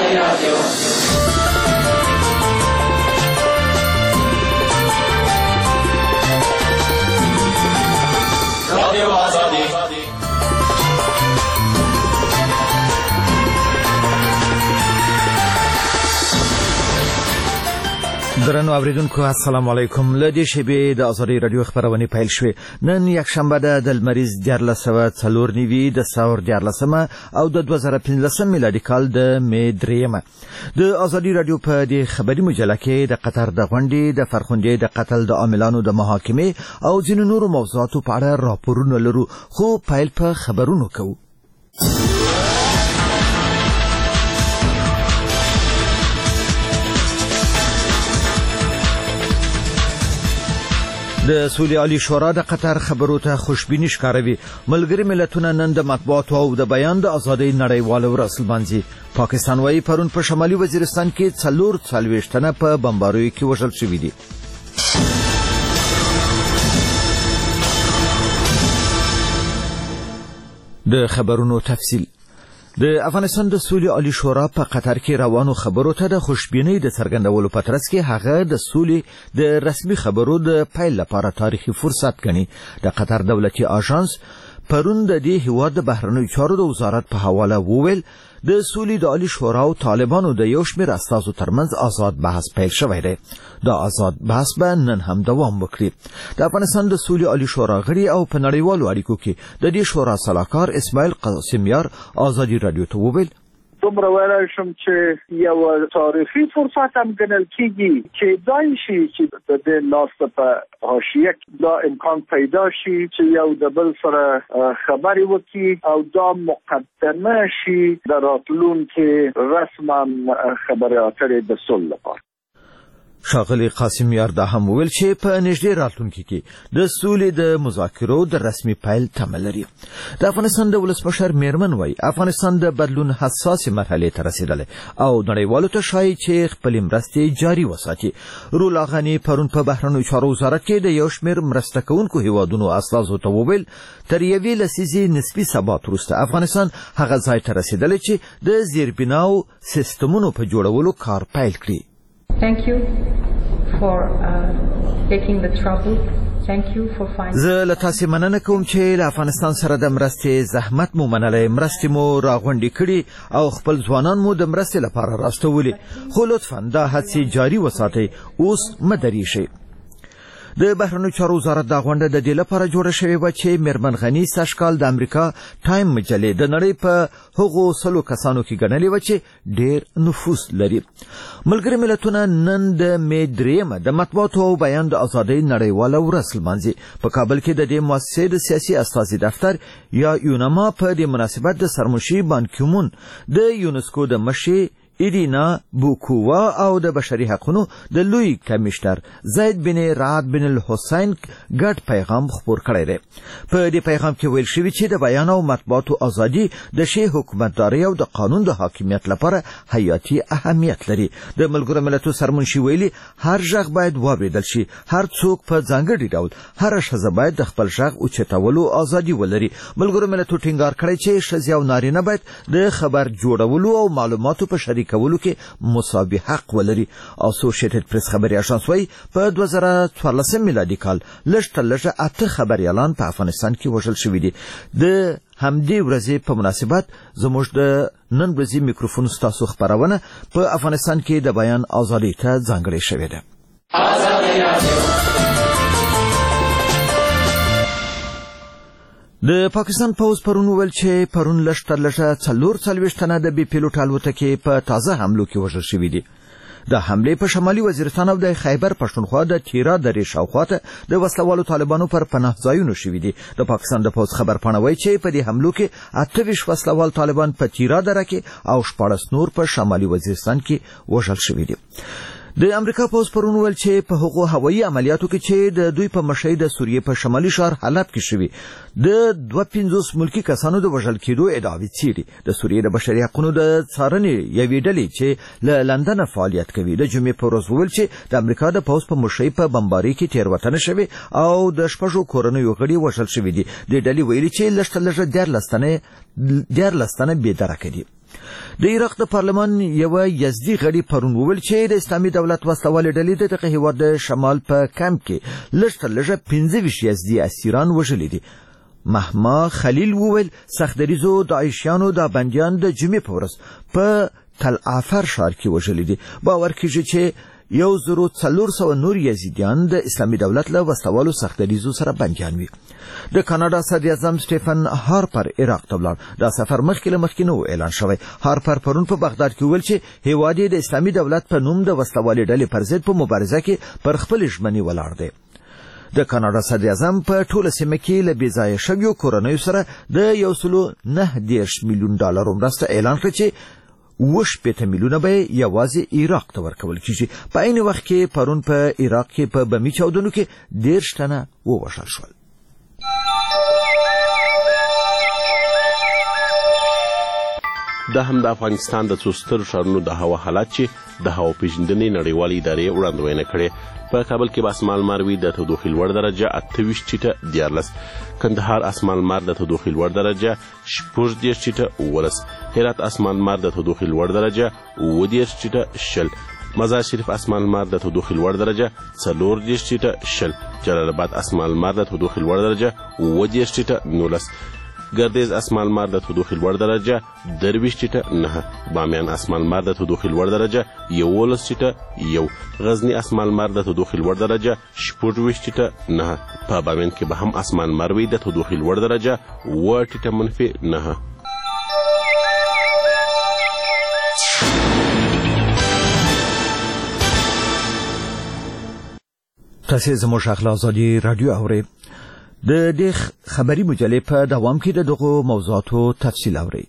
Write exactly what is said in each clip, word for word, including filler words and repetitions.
رادیو آزادی. درنو اوریدونکو السلام علیکم. لدی شبې د آزادی رادیو خبرونه پیل شوه. نن یک شنبه ده د لمریز دیارلس سوه څلور نوي د ساور دیارلسمه او د دوه زره پنځلسم میلادي کال د می دریمه. د آزادی رادیو په دې خبري مجله کې د قطر د غونډې د فرخندې د قتل د عاملانو د محاکمې او ځینو نورو موضوعاتو په اړه راپورونه لرو، خو پیل په خبرونو کوو. د سولې عالی شورا د قطر خبرو ته خوشبیني ښکاروي. ملګري ملتونه نن د مطبوعاتو او د بیان د ازادۍ نړیواله ورځ لمانځي. پاکستان وايي پرون په شمالي وزیرستان کې څلور څلوېښت تنه په بمباریو کې وژل شوي دي. د خبرونو تفصیل. د افغانستان د سولې عالی شورا په قطر کې روانو خبرو ته د خوشبینۍ د څرګندولو په ترڅ کې هغه د سولې د رسمي خبرو د پیل لپاره تاریخي فرصت ګڼي. د قطر دولتي آژانس پرون د دې هیواد د بهرنیو چارو د وزارت په حواله وویل د سولې د عالی شورا او طالبانو د یو شمېر استازو ترمنځ آزاد بحث پیل شوی دی. دا آزاد بحث به نن هم دوام وکړي. د افغانستان د سولې عالی شورا غړي او په نړیوالو اړیکو کې د دې شورا سلاکار اسماعیل قاسمیار آزادی رادیو ته وویل دومره ویلای شم چې یو تاریخي فرصت هم ګڼل کېږي چې دای شي چې د دې لاسته په حاشیه دا امکان پیدا شي چې یو د بل سره خبرې وکړي او دا مقدمه شي د راتلونکي رسما خبرې اترې د صلح لپاره. ښاغلي قاسمیار دا هم وویل چې په نږدې راتلونکي کې د سولې د مذاکرو د رسمي پیل تمه لري. د افغانستان د ولسمشر میرمن وايي افغانستان د بدلون حساسې مرحلې ته رسیدلی او نړیوالو ته ښایي چې خپلې مرستې جاري وساتي. رولا غني پرون په بهرنیو چارو وزارت کې د یو شمېر مرسته کوونکو هیوادونو استازو ته وویل تر یوې لسیزې نسبي ثبات وروسته افغانستان هغه ځای ته رسیدلی چې د زیربناو سیستمونو په جوړولو کار پیل کړي. Thank you for uh, taking the trouble. Thank you for finding. زه له تاسې مننه کوم چې له افغانستان سره د مرستې زحمت مو منلی، مرستې مو راغونډې کړي او خپل ځوانان مو د مرستې لپاره راستولي، خو لطفاً دا هڅې جاري وساتئ، اوس مه درېږئ. د بهرنیو چارو وزارت دا غونډه د دې لپاره جوړه شوې وه چې میرمن غني سږ کال د امریکا ټایم مجلې د نړۍ په هغو سلو کسانو کې ګڼلې وه چې ډېر نفوذ لري. ملګري ملتونه نن د می دریمه د مطبوعاتو او بیان د ازادۍ نړیواله ورځ لمانځي. په کابل کې د دې مؤسسې د سیاسي استازي دفتر یا یونما په دې مناسبت د سرمشي بان کیمون د یونسکو د مشرې ایرینا بوکووا او د بشري حقوقو د لوی کمشنر زید بن رعد بن الحسین ګډ پیغام خپور کړی دی. په دې پیغام کې ویل شوی چې د بیان او مطبوعاتو ازادي د ښې حکومتدارۍ او د قانون د حاکمیت لپاره حیاتي اهمیت لري. د ملګرو ملتونو سرمنشي ویلي هر غږ باید واورېدل شي، هر څوک په ځانګړي ډول هر ښځه باید د خپل غږ اوچتولو ازادي ولري. ملګرو ملتونو ټینګار کړی چې ښځې او نارینه باید د خبر جوړولو او معلوماتو په شریک کولو کې مساوي حق ولري. اسوسییټډ پریس خبري اژانس وايي په دوه زره څوارلسم میلادي کال لږ تر لږه اته خبريالان په افغانستان کې وژل شوي دي. د همدې ورځې په مناسبت زموږ د نن ورځې میکروفون ستاسو خبرونه په افغانستان کې د بیان ازادۍ ته ځانګړې شوې ده. د پاکستان پوز پرون ویل چې پرون لږ تر لږه څلور څلوېښت تنه د بي پیلوټ الوتکې په تازه حملو کې وژل شوي دي. د حملې په شمالي وزیرستان او د خیبر پښتونخوا د تیرا درې شاوخوا ته د وسلوالو طالبانو پر پناه ځایونو شوي دي. د پاکستان د پوز خبرپاڼه وایي چې په دې حملو کې اته ویشت وسلوال طالبان په تیرا دره کې او شپاړس نور په شمالي وزیرستان کې وژل شوي دي. د امریکا پوز پرون ویل چې په هغو هوایي عملیاتو کې چې د دوی په مشرۍ د سوریې په شمالي ښار حلب کې شوي د دوه پنځوس ملکي کسانو د وژل کېدو ادعاوې څېړي. د سوریې د بشري حقوقو د څارنې یوې ډلې چې له لندنه فعالیت کوي د جمعې په ورځ وویل چې د امریکا د پوز په مشرۍ په بمبارۍ کې تېروتنه شوې او د شپږو کورنیو غړي وژل شوي دي. دې ډلې ویلي چې لږ تر لږه دیارلس تنه دیارلس تنه بېدرکه دي. د عراق د پارلمان یو یزدي غړي پرون وویل چې د اسلامي دولت وسلوالې ډلې د دغه هیواد د شمال په کمپ کې لږ تر لږه پنځه ویشت یزدي اسیران وژلي دي. مهما خلیل وویل سختدریزو داعشیانو د بندیان د جمعې په ورځ په تل عفر ښار کې وژلي دي. باور کیږي چې یو زرو څلور سوه نور یزیدیان د اسلامي دولت له وسلوالو سختدریزو سره بندیان وي. د کاناډا صدر اعظم سټیفن هارپر عراق ته ولاړ. دا سفر مخکې له مخکې نه و اعلان شوی. هارپر پرون په بغداد کې وویل چې هیواد یې د اسلامي دولت په نوم د وسلوالې ډلې پر ضد په مبارزه کې پر خپل ژمنې ولاړ دی. د کاناډا صدر اعظم په ټوله سیمه کې له بې ځایه شویو کورنیو سره د یو سلو نهه دېرش میلیون ډالرو مرسته اعلان کړه چې اوه شپېته میلیونه به یوازې عراق ته ورکول کیږي. په عین وخت کې پرون په عراق کې په بمي چاودنو کې دېرش تنه ووژل شول. دا هم د افغانستان د څو سترو ښارونو د هوا حالات چې د هوا پیژندنې نړیوالې ادارې وړاندوینه کړې. په کابل کې به اسمان مار وي د تودوخې لوړ درجه اته ویشت چیټه دیارلس، کندهار اسمان مار د تودوخې لوړ درجه شپږ دېرش چیټه اوولس، هرات اسمان مار د تودوخې لوړ درجه اووه دېرش چیټه شل، مزار شریف اسمان مار د تودوخې لوړ درجه څلور دېرش چیټه شل، جلال آباد اسمان مار د تودوخې لوړ درجه اووه دېرش چیټه نولس، ګردیز اسمان مار د تودوخې لوړ درجه درویشت چیټه نهه، بامیان اسمان مار د تودوخې لوړ درجه یولس چیټه یو، غزنی اسمان مار د تودوخې لوړ درجه شپږ ویشت چیټه نهه. په بامیان کې به هم اسمان مار وي د تودوخې لوړ درجه اووه چیټه منفي نهه. تاسې زموږ اخلاق آزادي رادیو اورئ. د دې خبري مجلې په دوام کې د دغو موضوعاتو تفصیل اورئ.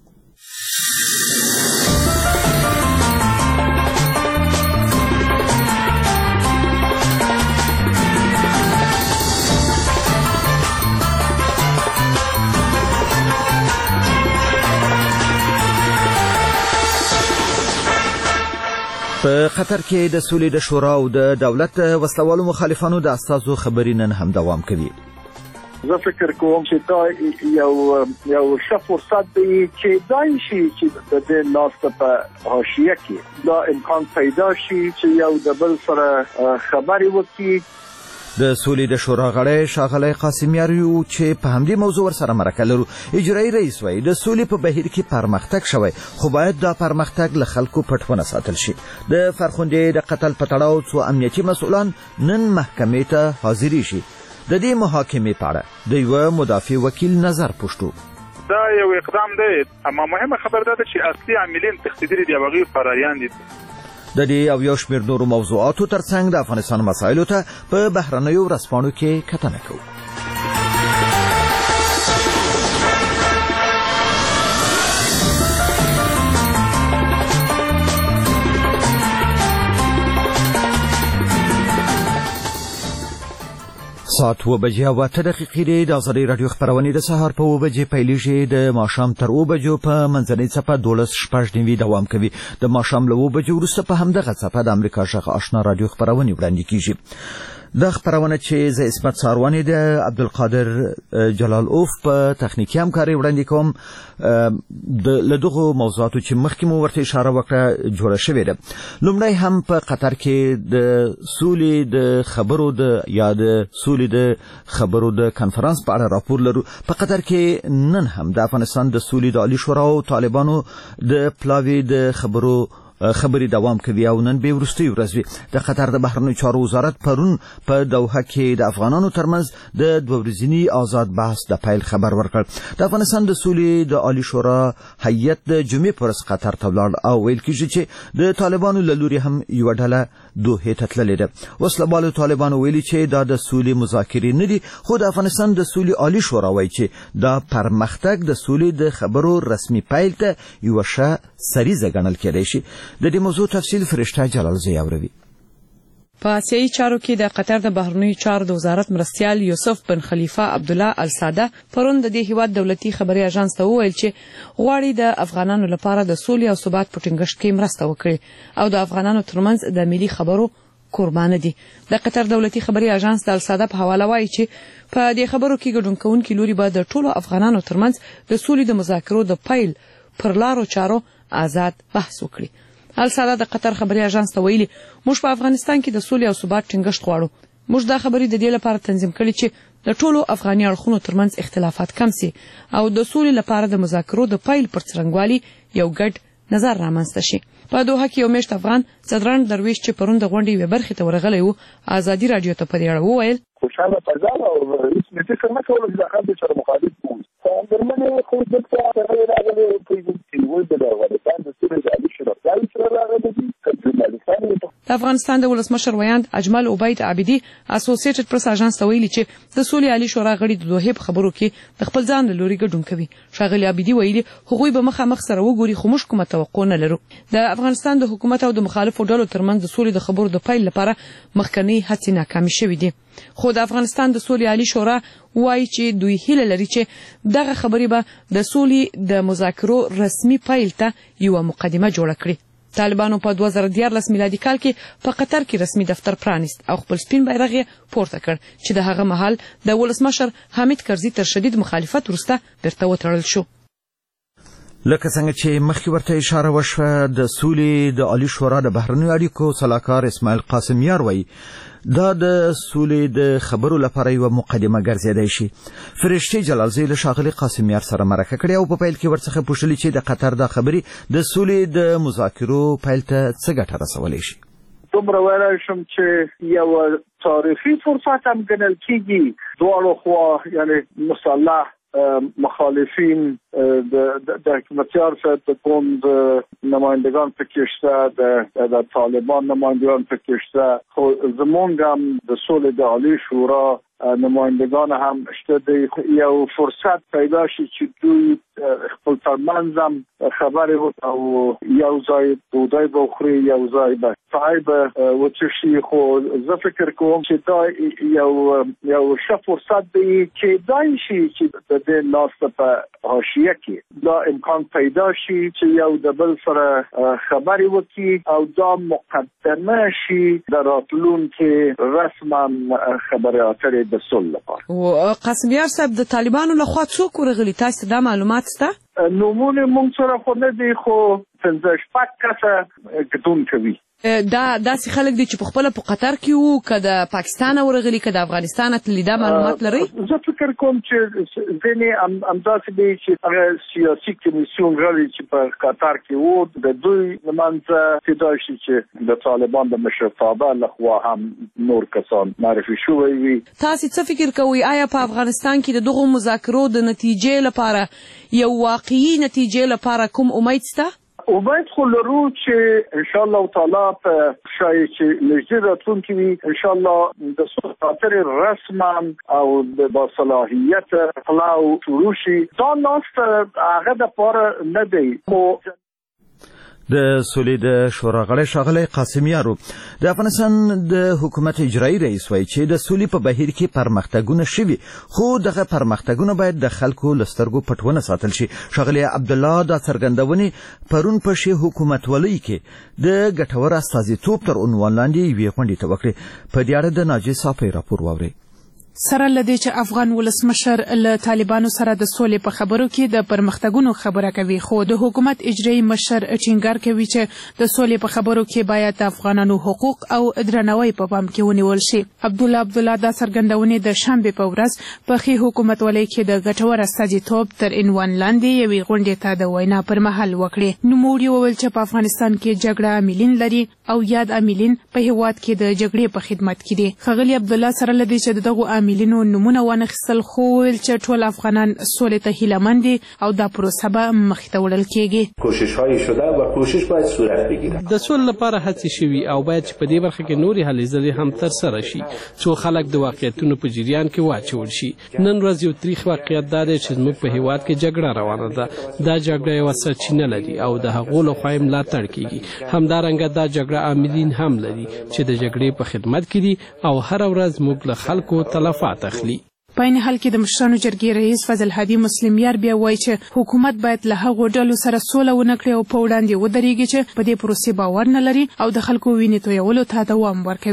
په قطر کې د سولې د شورا او د دولت وسلوالو مخالفانو د استازو خبرې نن هم دوام کوي. زه فکر کوم چې دا یو یو ښه فرصت دی چې دا شي چې د دې ناسته په حاشیه کې دا امکان پیدا شي چې یو د بل سره خبرې وکړي. د سولې د شورا غړی ښاغلی قاسم یاریو چې په همدې موضوع ورسره مرکه لرو اجرایي رئیس وایي د سولې په بهیر کې پرمختګ شوی، خو باید دا پرمختګ له خلکو پټ ونه ساتل شي. د فرخندې د قتل په تړاو څو امنیتي مسؤلان نن محکمې ته حاضرې شي. د دې محاکمې په اړه د یوه مدافع وکیل نظر پوښتو. دا یو اقدام دی، اما مهمه خبر ده چې اصلي عاملین تخدیري دی هغه فرایان دي. د دې او یو شمېر نورو موضوعاتو ترڅنګ د افغانستان مسایلو ته په بهرنیو ورځپاڼو کې کتنه کوو. ساعت اوه بجې او اته دقیقې دی. د ازادۍ راډیو خپرونې د سهار په اوه بجې پیلیږي. د ماښام تر اوه بجو په منځنۍ څپه دولس شپږ نوي دوام کوي. د ماښام له اوه بجو وروسته په همدغه څپه د امریکا غږ آشنا راډیو خپرونې وړاندې کیږي. دا خبرونه چې زه اسمت ساروانی د عبدالقادر جلال اوف په تخنیکی همکاري وړاندې کوم د لدغه موضوعاتو چې مخکې مو ورته اشاره وکړه جوړه شوې ده. لومړی هم په قطر کې د سولې د خبرو د یا د سولې د خبرو د کانفرنس په اړه راپور لرو. په قطر کې نن هم د افغانستان د سولې د عالی شورا او طالبانو د پلاوي د خبرو خبري دوام کوي او نن به وروستۍ ورځ وي. د قطر د بهرنیو چارو وزارت پرون په دوحه کې د افغانانو ترمنځ د دوه ورځني آزاد بحث د پیل خبر ورکړ. د افغانستان د سولې د عالی شورا هیئت د جمعې پر ورځ قطر ته ولاړ او ویل کېږي چې د طالبانو له لوري هم یوه ډله دوحې ته تللې ده. وسلهبالو طالبانو ویلي چې دا د سولې مذاکرې نه دي، خو د افغانستان د سولې عالی شورا وایي چې دا پرمختګ د سولې د خبرو رسمي پیل ته یوه ښه سریزه ګڼل کېدای شي. د دې موضوع تفصیل فرشته جلال زی اوروي. په آسیایي چارو کې د قطر د بهرنیو چارو د وزارت مرستیال یوسف بن خلیفه عبدالله الساده پرون د دې هیواد دولتي خبري اژانس ته وویل چې غواړي د افغانانو لپاره د سولې او ثبات په ټینګښت کې مرسته وکړي او د افغانانو ترمنځ د ملي خبرو قربانه دي. د قطر دولتي خبري اژانس د الساده په حواله وایي چې په دې خبرو کې ګډون کوونکي لوري به د ټولو افغانانو ترمنځ د سولې د مذاکرو د پیل پر لارو چارو آزاد بحث وکړي. الساده د قطر خبري اژانس ته ویلي موږ په افغانستان کې د سولې او ثبات ټینګښت غواړو. موږ دا خبرې د دې لپاره تنظیم کړې چې د ټولو افغاني اړخونو ترمنځ اختلافات کم سي او د سولې لپاره د مذاکرو د پیل پر څرنګوالي یو ګډ نظر رامنځته شي. په دوحه کې یو میشت افغان صدران درویش چې پرون د غونډې یوې برخې ته ورغلی و ازادي راډیو ته په دې اړه وویل خوشحاله فضا او هیڅ فکر نه کول چې هغه سره مخالف وو. درمنې خو د څه راغلي په یوه د افغانستان د سولې د عالی شورا سره راغلي د افغانستان د ولسمشر ویاند اجمل عبید عابدي اسوسییټډ پریس اژانس ته ویلي چې د سولې عالی شورا غړي د دوحې په خبرو کې د خپل ځان له لوري ګډون کوي. ښاغلي عابدي ویلي هغوی به مخامخ سره وګوري خو موږ کومه توقع نه لرو. د افغانستان د حکومت او د مخالفو ډلو ترمنځ د سولې د خبرو د پیل لپاره مخکنی هڅې ناکامې شوې دي. خو د افغانستان د سولې عالی شورا وایي چې دوی هیله لري چې دغه خبرې به د سولې د مذاکرو رسمي پیل ته یوه مقدمه جوړه کړي. طالبانو په دوه زره دیارلس میلادي کال کې په قطر کې رسمي دفتر پرانیست او خپل سپین بیرغ یې پورته کړ چې د هغه مهال د ولسمشر حامد کرزي تر شدید مخالفت وروسته بیرته وتړل شو. لکه څنګه چې مخکې ورته اشاره وشوه د سولې د عالی شورا د بهرنیو اړیکو سلاکار اسماعیل قاسمیار وایي دا د سولې د خبرو لپاره یوه مقدمه ګرځېدای شي. فرشتي جلالزی له ښاغلي قاسمیار سره مرکه کړې او په پیل کې ورڅخه پوښتلي چې د قطر دا خبرې د سولې د مذاکرو پیل ته څه ګټه رسولی شي. دومره ویلی شم چې یو تاریخي فرصت هم ګڼل کېږي. دواړو خوا یعنې مسلح مخالفین د حکومتیار سره کوم نمایندگان پکې شته د طالبان نمایندگان پکې شته خو زمونږ هم د سولې د عالی شورا نمایندگان هم شته دی یو فرصت پیدا شي چې دوی خپل ترمنځ هم خبرې وکړي او یو ځای ډوډۍ به وخوري یو ځای به چای به وڅښي. خو زه فکر کوم چې دا یو یو ښه فرصت دی چې کیدای شي چې د دې ناسته په حاشیه کې دا امکان پیدا شي چې یو د بل سره خبرې وکړي او دا مقدمه شي د راتلونکي رسما خبرې اترې د صلح لپاره. او قاسمیار صاحب د طالبانو لخوا څوک ورغلي تاسو دا معلومات شته؟ نومونه مونږ سره خو نه دي خو پنځه شپږ کسه ګډون کوي. دا داسې خلک دي چې په خپله په قطر کې وو که د پاکستان ورغلي که د افغانستان تللي دا معلومات لرئ؟ زه فکر کوم چې ځینې همداسې دي چې هغه سیاسي کمیسیون غړي چې په قطر کې وو د دوی له منځه کیدای شي چې د طالبان د مشرتابه لخوا هم نور کسان معرفي شوي وي. تاسې څه فکر کوئ آیا په افغانستان کې د دغو مذاکرو د نتیجې لپاره یو واقعي نتیجې لپاره کوم امید شته؟ امید خو لرو چې انشاءالله تعالی په شاید چې نږدې راتلونکي وي انشاءالله د صلح خاطرې رسما او د باصلاحیت پلاو شروع شي. دا ناسته هغه دپاره نه دی خو د سولې د شورا غړی ښاغلی قاسمیار د افغانستان د حکومت اجرایي رئیس وایي چې د سولې په بهیر کې پرمختګونه شوي خو دغه پرمختګونه باید د خلکو له سترګو پټ ونه ساتل شي. ښاغلی عبدالله دا څرګندونې پرون په شی حکومتولۍ کې د ګټور استازیتوب تر عنوان لاندې یوې غونډې ته وکړې. په دې اړه د ناجیې صافی راپور واورئ. سره لدې چې افغان ولسمشر له طالبانو سره د سولې په خبرو کې د پرمختګونو خبره کوي خو د حکومت اجرایي مشر ټینګار کوي چې د سولې په خبرو کې باید د افغانانو حقوق او درناوی په پام کې ونیول شي. عبدالله عبدالله دا څرګندونې د شنبې په ورځ په ښې حکومتولۍ کې د ګټور استازیتوب تر عنوان لاندې یوې غونډې ته د وینا پر مهال وکړې. نوموړي وویل چې په افغانستان کې جګړه عاملین لري او یاد عاملین په هېواد کې د جګړې په خدمت کې دي. ښاغلي عبدالله سره لدې چې دغو عاملینو نمونه وانخیستل خو ویل چې ټول افغانان سولې ته هیلهمند دي او دا پروسه به مخې ته وړل کېږي. کوشش‌های شده و کوشش باید صورت بگیره. د سولې لپاره هڅې شوي او باید چې په دې برخه کې نورې هلې ځلې هم ترسره شي څو خلک د واقعیتونو په جریان کې واچول شي. نن ورځ یو تریخ واقعیت دا دی چې زموږ په هېواد کې جګړه روانه ده. دا جګړه یوه سرچینه لري او د هغو لخوا یې ملاتړ کېږي. همدارنګه دا جګړه عاملین هم لري چې د جګړې په خدمت کې دي او هره ورځ موږ له خلکو تلفات اخلي. په عین حال کې د مشرانو جرګې رئیس فضل هادي مسلمیار بیا وایي چې حکومت باید له هغو ډلو سره سوله ونه کړي او په وړاندې ودرېږي چې په دې پروسې باور نه لري او د خلکو وینې تویولو ته دوام ورکوي.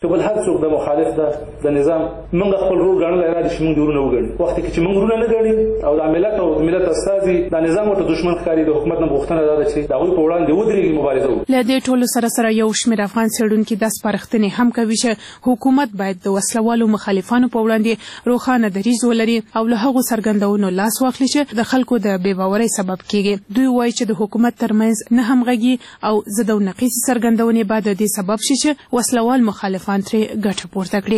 که بل هر څوک د مخالف ده د نظام موږ خپل رول ګڼلی را دي چې موږ د ورونه وګڼو وخت کې چې موږ ورونه نه ګڼي او د ملت او د ملت استازي د نظام ورته دښمن ښکاري د حکومت نه غوښتنه دا ده چې د هغوی په وړاندې ودرېږي مبارزه وکړي. له دې ټولو سره سره یو شمېر افغان څېړونکي دا سپارښتنې هم کوي چې حکومت باید د وسلوالو مخالفانو په وړاندې روښانه دریځ ولري او له هغو څرګندونو لاس واخلي چې د خلکو د بې باورۍ سبب کیږي. دوی وایي چې د حکومت ترمنځ نه همغږي او ضد او نقیصې څرګندونې باید د دې سبب شي چې وسلوال مخالفان ترې ګټه پورته کړي.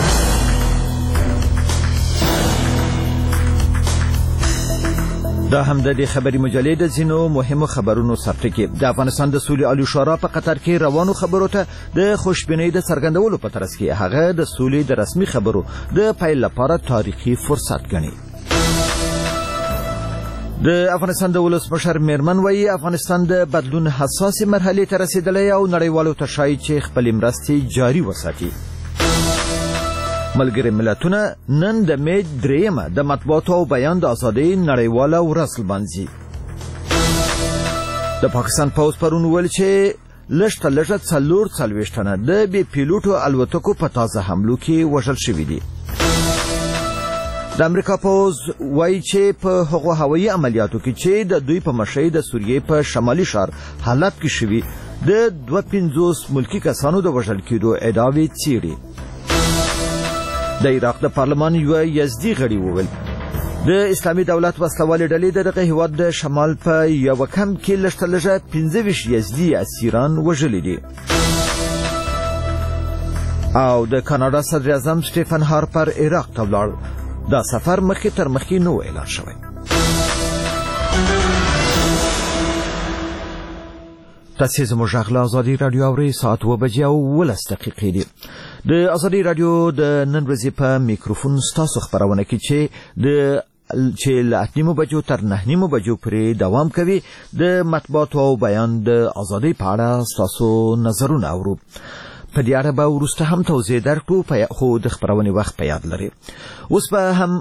دا هم د دې خبري مجلې د ځینو مهمو خبرونو سرټکی. د افغانستان د سولې عالی شورا په قطر کې روانو خبرو ته د خوشبینۍ د څرګندولو په ترڅ کې هغه د سولې د رسمي خبرو د پیل لپاره تاریخي فرصت ګڼي. د افغانستان د ولسمشر میرمن وایي افغانستان د بدلون حساسې مرحلې ته رسیدلی او نړیوالو ته ښایي چې خپلې مرستې جاري وساتي. ملګري ملتونه نن د مې درېیمه د مطبوعاتو او بیان د ازادۍ نړیواله ورځ لمانځي. د پاکستان پوځ پرون وویل چې لږ تر لږه څلور څلوېښت تنه د بې پیلوټو الوتکو په تازه حملو کې وژل شوي دي. د امریکا پوځ وایي چې په هغو هوایي عملیاتو کې چې د دوی په مشرۍ د سوریې په شمالي ښار حالب کې شوي د دوه پنځوس ملکي کسانو د وژل کېدو ادعاوې څېړي. د عراق د پارلمان یوه یزدي غړي وویل د اسلامي دولت وسلوالې ډلې د دغه هېواد د شمال په یوه کمپ کې لږ تر لږه پنځه ویشت یزدي اسیران وژلي دي. او د کاناډا صدر اعظم سټیفن هارپر عراق ته ولاړ. دا سفر مخکې تر مخکې نو اعلان شوی. تاسې زموږ غږ له ازادي راډیو اورئ. ساعت اوه بجې او اوولس دقیقې دي. د ازادي راډیو د نن ورځې په میکروفون ستاسو خپرونه کې چې د چې له اته نیمو بجو تر نه نیمو بجو پورې دوام کوي د مطبوعاتو او بیان د ازادۍ په اړه ستاسو نظرونه اورو. په دې اړه به وروسته هم توضیح درکړو خو د خپرونې وخت په یاد لري. اوس به هم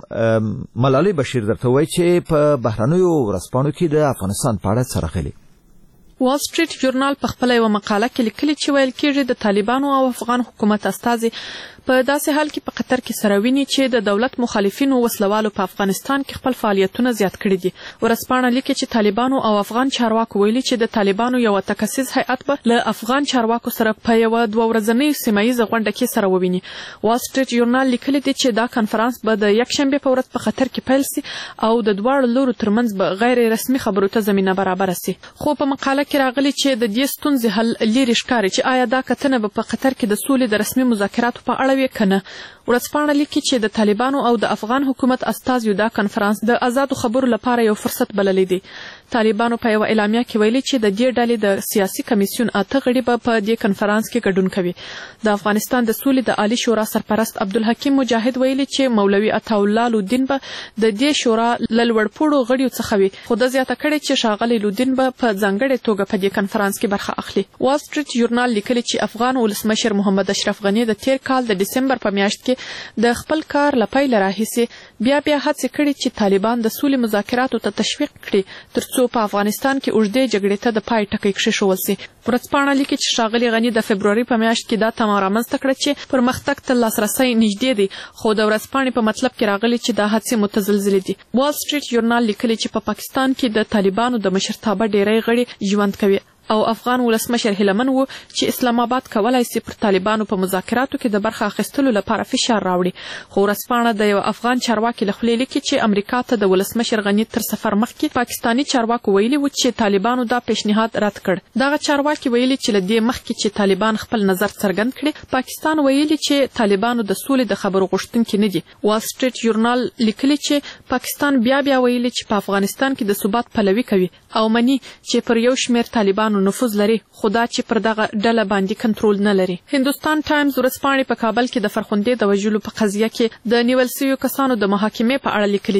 ملالۍ بشیر درته وایي چې په بهرنیو ورځپاڼو کې د افغانستان په اړه څه راغلي. وال سټریټ ژورنال په خپله یوه مقاله کې لیکلي چې ویل کېږي د طالبانو او افغان حکومت استازي په داسې حال کې په قطر کې سره ویني چې د دولت مخالفینو وسلوالو په افغانستان کې خپل فعالیتونه زیات کړي دي. ورځپاڼه لیکي چې طالبانو او افغان چارواکو ویلي چې د طالبانو یو متکثر هیئت به له افغان چارواکو سره په یوه دوه ورځنۍ سیمه ییزه غونډه کې سره وویني. وال سټریټ ژورنال لیکلي دي چې دا کنفرانس به د یکشنبې په ورځ په قطر کې پیل سي او د دواړو لورو ترمنځ به غیر رسمي خبرو ته زمینه برابره سي. خو په مقاله کې راغلي چې د دې ستونزې حل لرې ښکاري چې آیا دا کتنه به په قطر کې د سولې د رسمي مذاکراتو په اړه وي که نه. ورځپاڼه لیکي چې د طالبانو او د افغان حکومت استازیو دا کنفرانس د آزادو خبرو لپاره یو فرصت بللی دی. طالبانو په یوه اعلامیه کې ویلي چې د دې ډلې د سیاسي کمیسیون اته غړي به په دې کنفرانس کې ګډون کوي. د افغانستان د سولې د عالی شورا سرپرست عبدالحکیم مجاهد ویلي چې مولوي عطاالله لودین به د دې شورا له لوړپوړو غړیو څخه وي، خو ده زیاته کړې چې ښاغلی لودین به په ځانګړې توګه په دې کنفرانس کې برخه اخلي. وال سټریټ ژورنال لیکلي چې افغان ولسمشر محمد اشرف غني د تیر کال د ډسمبر په میاشت کې د خپل کار له پیله راهیسې بیا بیا هڅې کړي چې طالبان د سولې مذاکراتو ته تشویق کړي ترڅو په افغانستان کې اوږدې جګړې ته د پای ټکی کېښودل سي. ورځپاڼه لیکي چې ښاغلي غني د فبروري په میاشت کې دا تمه رامنځته کړه چې پرمختګ ته لاسرسی نږدې دی، خو د ورځپاڼې په مطلب کې راغلي چې دا هڅې متزلزلې دي. وال سټریټ ژورنال لیکلي چې په پاکستان کې د طالبانو د مشرتابه ډیری غړي ژوند کوي او افغان ولسمشر هیلمن و چې اسلام آباد کولای سي پر طالبانو په مذاکراتو کې د برخه اخیستلو لپاره فشار راوړي. خو ورځپاڼه د یو افغان چارواکي له خولې لیکي چې امریکا ته د ولسمشر غني تر سفر مخکې پاکستاني چارواکو ویلي و چې طالبانو دا پیشنهاد رد کړ. دغه چارواکي ویلي چې له دې مخکې چې طالبان خپل نظر څرګند کړي، پاکستان ویلي چې طالبانو د سولې د خبرو غوښتونکي نه دي. وال سټریټ ژورنال لیکلي چې پاکستان بیا بیا ویلي چې په افغانستان کې د ثبات پلوي کوي او مني چې پر یو شمېر طالبانو نفوذ لري، خو دا چې پر دغه ډله باندې کنټرول نه لري. هندوستان ټایمز ورځپاڼې په کابل کې د فرخندې د وژلو په قضیه کې د نیول سویو کسانو د محاکمې په اړه لیکلي دي.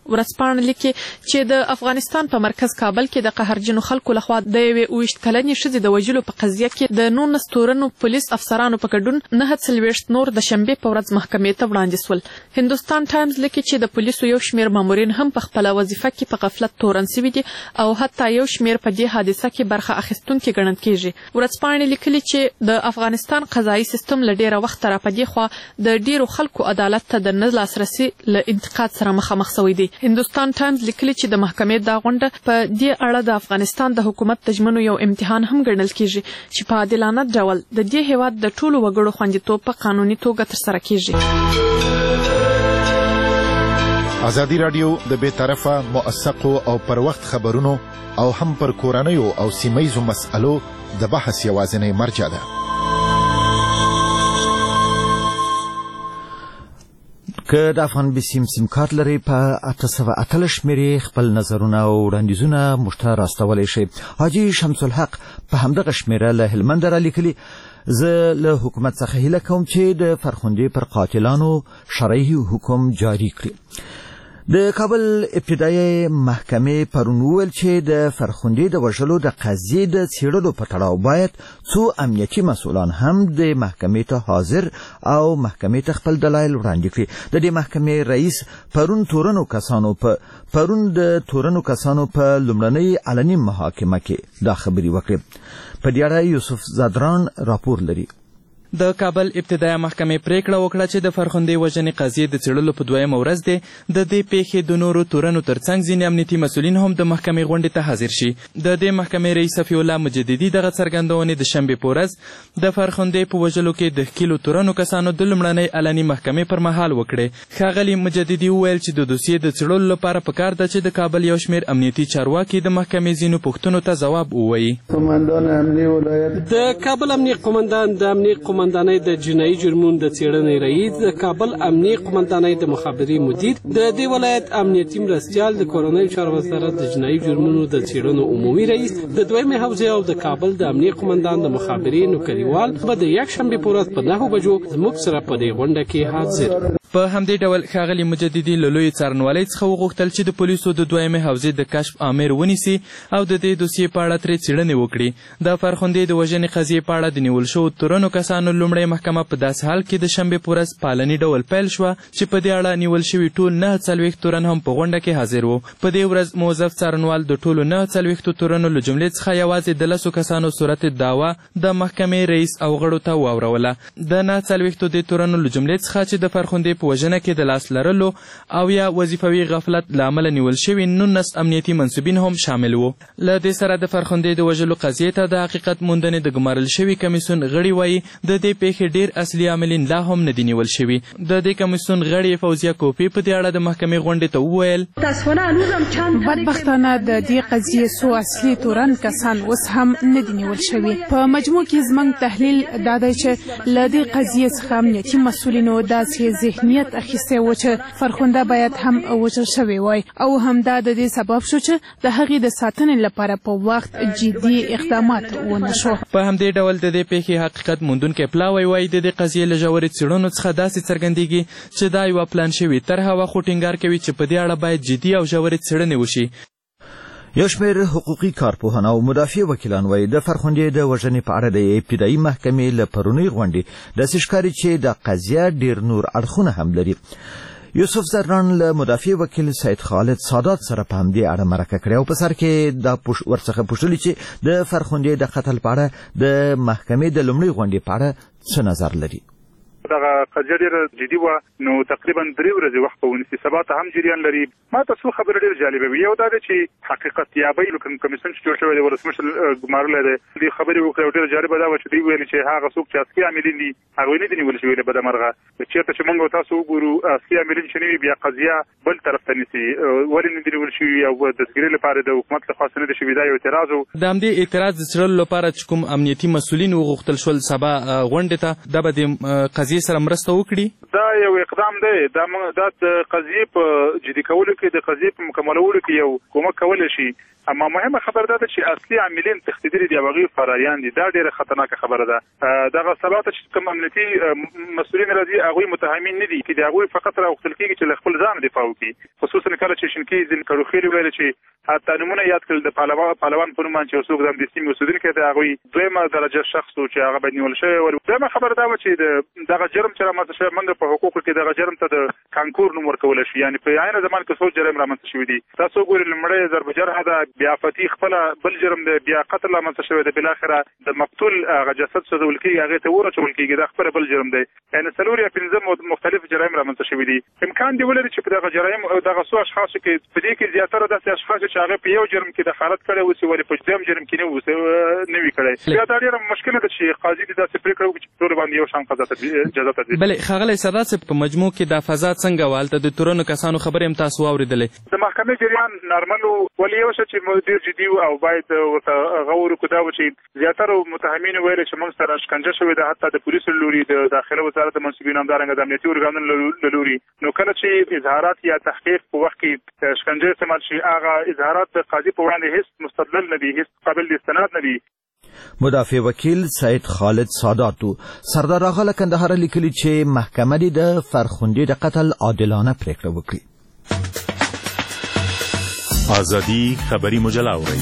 ورځپاڼه لیکي چې د افغانستان په مرکز کابل کې د قهرجنو خلکو لخوا د یوې اوویشت کلنې ښځې د وژلو په قضیه کې د نولس تورنو پولیس افسرانو په ګډون نهه څلوېښت نور د شنبې په ورځ محکمې ته وړاندې سول. هندوستان ټایمز لیکي چې د پولیسو یو شمېر مامورین هم په خپله وظیفه کې په غفلت تورن سوي دي او حتی یو شمېر په دې حادثه کې برخه اخیستونکي ګڼل کېږي. ورځپاڼې لیکلي چې د افغانستان قضایي سیستم له ډېره وخته را په دې خوا د ډېرو خلکو عدالت ته د نه لاسرسي له انتقاد سره مخامخ سوی دی. هندوستان ټایمز لیکلي چې د محکمې دا غونډه په دې اړه د افغانستان د حکومت د ژمنو یو امتحان هم ګڼل کېږي چې په عادلانه ډول د دې هېواد د ټولو وګړو خوندیتوب په قانوني توګه ترسره کېږي. ازادي راډیو د بې طرفه موثقو او پر وخت خبرونو او هم پر کورنیو او سیمهیزو مسألو د بحث یوازینۍ مرجع ده. که د افغان بي سیم سیم کارت لري په اته سوه اتلس شمېرې خپل نظرونه او وړاندیزونه موږ ته راستولی شئ. حاجي شمس الحق په همدغه شمېره له هلمند رالیکلي زه له حکومت څخه هیله کوم چې د فرخندې پر قاتلانو شرعي حکم جاري کړي. د کابل ابتدایي محکمې پرون وویل چې د فرخندې د وژلو د قضیې د څېړلو په تړاو باید څو امنیتي مسؤلان هم د محکمې ته حاضر او محکمې ته خپل دلایل وړاندې کړي. د دې محکمې رئیس پرون تورنو کسانو په پرون د تورنو کسانو په لومړنۍ علني محاکمه کې دا خبرې وکړې. په دې اړه یوسف زادران راپور لري. د کابل ابتدایي محکمې پریکړه وکړه چې د فرخندې وژنې قضیې د څېړلو په دویمه ورځ دی د دې پیښې د نورو تورنو ترڅنګ ځینې امنیتي مسؤلین هم د محکمې غونډې ته حاضر شي. د دې محکمې رئیس صفي الله مجددي دغه څرګندونې د شنبې په ورځ د فرخندې په وژلو کې د ښکیلو تورنو کسانو د لومړنۍ علني محکمې پر مهال وکړې. ښاغلي مجددي وویل چې د دوسیې د څېړلو لپاره پکار ده چې د کابل یو شمېر امنیتي چارواکي د محکمې ځینو پوښتنو ته ځواب ووایي. د کابل امنیه قمندان د امنیه قمندانۍ د جنایي جرمونو د څېړنې رئیس، د کابل امنیه قمندانۍ د مخابرې مدیر، د دې ولایت امنیتي مرستیال، د کورنیو چارو وزارت د جنایي جرمونو د څېړنو عمومي رئیس، د دویمې حوزې او د کابل د امنیه قمندان د مخابرې نوکریوال به د یکشنبې په ورځ په نهو بجو زموږ سره په دې غونډه کې حاضر. په همدې ډول ښاغلي مجددي له لوی څارنوالۍ څخه وغوښتل چې د پولیسو د دویمې حوزې د کشف آمر ونیسي او د دې دوسیې په اړه ترې څېړنې وکړي. د فرخندې د وژنې قضیې په اړه د نیول شوو تورنو کسانو لومړۍ محکمه په داسې حال کې د شنبې په ورځ په علني ډول پیل شوه چې په دې اړه نیول شوي ټول نهه څلوېښت تورن هم په غونډه کې حاضر وو. په دې ورځ موظف څارنوال د ټولو نهه څلوېښتو تورنو له جملې څخه یوازې د لسو کسانو صورت دعوه د محکمې رئیس او غړو ته واوروله. د نهه څلوېښتو دې تورنو له جملې څخه چې د فرخندې په وژنه کې د لاس لرلو او یا وظیفوي غفلت له امله نیول شوي نولس امنیتي منصوبین هم شامل وو. له دې سره د فرخندې د وژلو قضیې ته د حقیقت موندنې د ګمارل شوي کمیسیون غړي وایي د دې پیښې ډېر اصلي عاملین لا هم نه دي نیول شوي. د دې کمیسیون غړي فوزیه کوپی په دې اړه د محکمې غونډې ته وویل بدبختانه د دې قضیې څو اصلي تورن کسان اوس هم نه دي نیول شوي. په مجموع کې زموږ تحلیل دا دی چې له دې قضیې څخه امنیتي مسؤلینو داسې ذهنیت اخیستی و چې فرخنده باید هم وژل شوی وای او همدا د دې سبب شو چې د هغې د ساتنې لپاره په وخت جدي اقدامات ونه شو. په همدې ډول د دې پیښې حقیقت موندونکی پلاوی وایي د دې قضیې له ژورې څېړنو څخه داسې څرګندېږي چې دا یوه پلان شوې طرحه وه خو ټینګار کوي چې په دې اړه باید جدي او ژورې څېړنې وشي. یو شمېر حقوقي کارپوهان او مدافع وکیلان وایي د فرخندې د وژنې په اړه د ابتدایي محکمې له پرونۍ غونډې داسې ښکاري چې د قضیه ډېر نور اړخونه هم لري. یوسف زران له مدافع وکیل سید خالد سادات سره په همدې اړه مرکه کړې او په سر کې دا ورڅخه پوښتلي چې د فرخندې د قتل په اړه د محکمې د لومړۍ غونډې په اړه څه نظر لري. دغه قضیه ډېره جدي وه نو تقریبا درې ورځې وخت به ونیسي. سبا ته هم جریان لري. ما ته څو خبرې ډېرې جالبه وي. یو دا دی چې حقیقت یابۍ کمیسیون چې جوړ شوی دی ولسمشر ګمارلی دی دې خبرې وکړې او ډېره جالبه دا وه چې دوی ویلې چې هغه څوک چې اصلي عاملین دي هغوی نه دي نیول شوي له بدمرغه. چېرته چې موږ تاسو وګورو اصلي عاملین چې نه وي بیا قضیه بل طرف ته نیسي. ولې نه دي نیول شوي او دستګیرۍ لپاره د حکومت له خوا څه نه دي شوي. دا یو اعتراض و. د همدې اعتراض د څېړلو لپاره چې کوم امنیتي مسؤلین وغوښتل شول سبا غونډې ته دا به د قضیې سره مرسته وکړي. دا یو اقدام دی. دا دا د قضیې په جدي کولو کې د قضیې په مکملولو کې یو کومک کولی شي. اما مهمه خبره ده چې اصلي عاملین تښتیدلي دي او هغوی فراریان دي. دا ډېره خطرناکه خبره ده. دغه سبا ته چې کوم امنیتي مسؤلین راځي هغوی متهمین نه دي چې د هغوی فقط راوغوښتل کېږي چې له خپل ځانه دفاع وکړي، خصوصا کله چې شینکي ځینې کروخېلي ویل چې حتی نومونه یاد کړل د پهلوان په نوم باندې چې څوک د همدې سیمې اوسېدونکی دی هغوی دویمه درجه شخص و چې هغه باید نیول شوی و. دویمه خبره دا وه چې د دغه جرم چې رامنځته شوی موږ په حقوقو کې دغه جرم ته د کانکور نوم ورکولی شو، یعنې په عین زمان کې څو جرم رامنځته شوي دي. تاسو وګورئ لومړی ضرب جرحه ده، بیا فتي خپله بل جرم دی، بیا قتل رامنځته شوی دی، بالاخره د مقتول هغه جسد سوځول کېږي هغې ته اور اچول کېږي، دا خپله بل جرم دی. یعنې څلور یا پنځه مختلف جرایم رامنځته شوي دي. امکان دی ولري چې په دغه جرایم او دغه څو اشخاصو کې په دې کې زیاتره داسې اشخاص چې هغې په یو جرم کې دخالت کړی اوسي ولې په دویم جرم کې نه اوسي نه وي کړی. بیا دا ډېره مشکله ده چې قاضي دې داسې پرېکړه وکړي چې په ټولو باندې یو شان قضا جزا تطبیق. بلې ښاغلی سردار صاحب په مجموع کې دا فضا څنګه وه؟ هلته د تورنو کسانو خبرې هم تاسو واورېدلې؟ د محکمې جریان نارمل و، ولې یو څه چې ډېر جدي و او باید ورته غور وکړو دا و چې زیاتره متهمینو ویل چې موږ سره شکنجه شوې ده، حتی د پولیسو له لوري د داخله وزارت د منصبینو همدارنګه د امنیتي ارګانونو له لوري. نو کله چې اظهارات یا تحقیق په وخت کې شکنجه استعمال شي هغه اظهارات د قاضي په وړاندې هیڅ مستدلل نه دي، هیڅ قابل د استناد نه دي. مدافع وکیل سید خالد ساداتو سردار اغا کندهار لیکلي چې محکمه دې د فرخندې د قتل عادلانه پرېکړه وکړي. ازادي خبري مجله اورئ.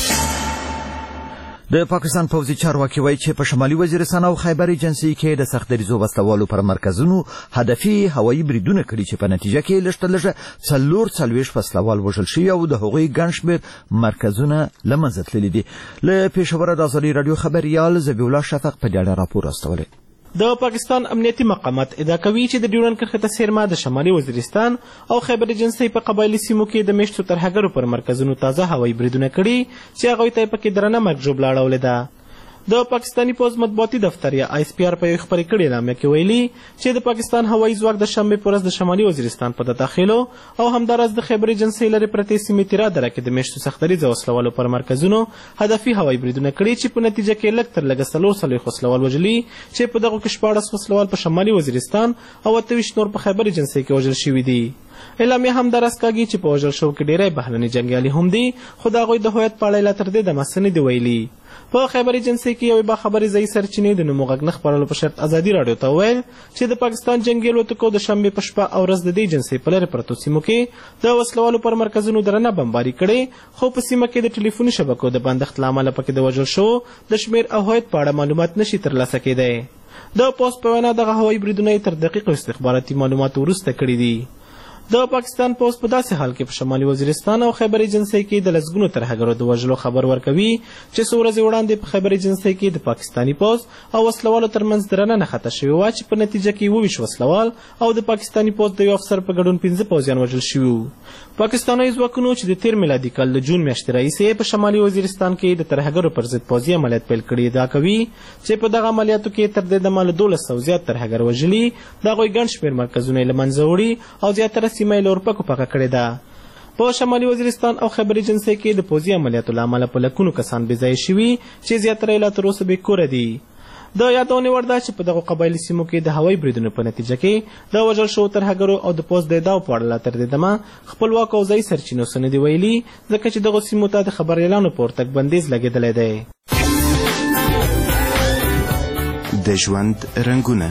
د پاکستان پوځي چارواکي وایي چې په شمالي وزیرستان او خیبر ایجنسي کې د سخت دریځو وسلوالو پر مرکزونو هدفي هوایي بریدونه کړي چې په نتیجه کې لږ تر لږه څلور څلوېښت وسلوال وژل شوي او د هغوی ګڼ شمېر مرکزونه له منځه تللي دي. له پېښوره د ازادي راډیو خبریال ذبیح الله شفق په دې اړه راپور استولی. د پاکستان امنیتي مقامات ادعا کوي چې د ډیورنډ کرښې ته څیرمه د شمالي وزیرستان او خیبر ایجنسۍ په قبایلي سیمو کې د میشتو ترهګرو پر مرکزونو تازه هوایي بریدونه کړي چې هغوی ته یې پکې درنه مرګ ژوبله اړولې ده. د پاکستاني پوځ مطبوعاتي دفتر یا آی اس پی آر په یو خپرې کړې نامه کې ویلي چې د پاکستان هوایي ځواک د شنبې په ورځ د شمالي وزیرستان په داخلو او همداراز د خیبر ایجنسۍ لرې پرتې سیمې تیرا دره کې د میشتو سختدریځه وسلوالو پر مرکزونو هدفي هوایي بریدونه کړي چې په نتیجه کې لږ تر لږه څلور څلوېښت وسلوال وژلي چې په دغو کې شپاړس وسلوال په شمالي وزیرستان او اته ویشت نور په خیبر ایجنسۍ کې وژل شوي دي. اعلامیه همداراز کاږي چې په وژل شوو کې ډېری بهرني جنګیالي هم دي، خو د هغوی د هویت په اړه یې لا تر دې دمه څه نه دي ویلي. په خیبر ایجنسۍ کې یوې باخبرې ځایي سرچینې د نومو غږ نه خپرولو په شرط ازادي راډیو ته وویل چې د پاکستان جنګي الوتکو د شنبې په شپه او ورځ د دې ایجنسۍ په لرې پرتو سیمو کې د وسلوالو پر مرکزونو درنه بمباري کړې، خو په سیمه کې د ټلیفوني شبکو د بندښت له امله پکې د وژل شوو د شمېر او هویت په اړه معلومات نشي ترلاسه کېدی. د پوسټ په وینا دغه هوایي بریدونه یې تر دقیقو استخباراتي معلوماتو وروسته کړي دي. د پاکستان پوځ په داسې حال کې په شمالي وزیرستان او خیبر ایجنسۍ کې د لسګونو ترهګرو د وژلو خبر ورکوي چې څو ورځې وړاندې په خیبر ایجنسۍ کې د پاکستاني پوځ او وسلوالو ترمنځ درنه نښته شوې وه چې په نتیجه کې اووه ویشت وسلوال او د پاکستاني پوځ د یو افسر په ګډون پنځه پوځیان وژل شوي وو. پاکستاني ځواکونو چې د تیر میلادي کال د جون میاشتې راهیسې په شمالي وزیرستان کې د ترهګرو پر ضد پوځي عملیات پیل کړي ادعا کوي چې په دغه عملیاتو کې تر دې دمه له دولس سوه زیات ترهګر وژلي، د هغوی ګڼ شمېر مرکزونه یې له منځه وړي او زیاتره سیمه یې له اورپکو پاکه کړې ده. په شمالي وزیرستان او خیبر ایجنسۍ کې د پوځي عملیاتو له امله په لکونو کسان بېځایه شوي چې زیاتره یې لا تر اوسه بېکوره دي. د یادونې وړ ده چې په دغو قبایلي سیمو کې د هوایي بریدونو په نتیجه کې د وژل شوو ترهګرو او د پوځ د ادعاو په اړه لا تر دې دمه خپلواکو او ځایي سرچینو څه نه دي ویلي، ځکه چې دغو سیمو ته د خبریالانو په ورتګ بندیز لګېدلی دی. د ژوند رنګونه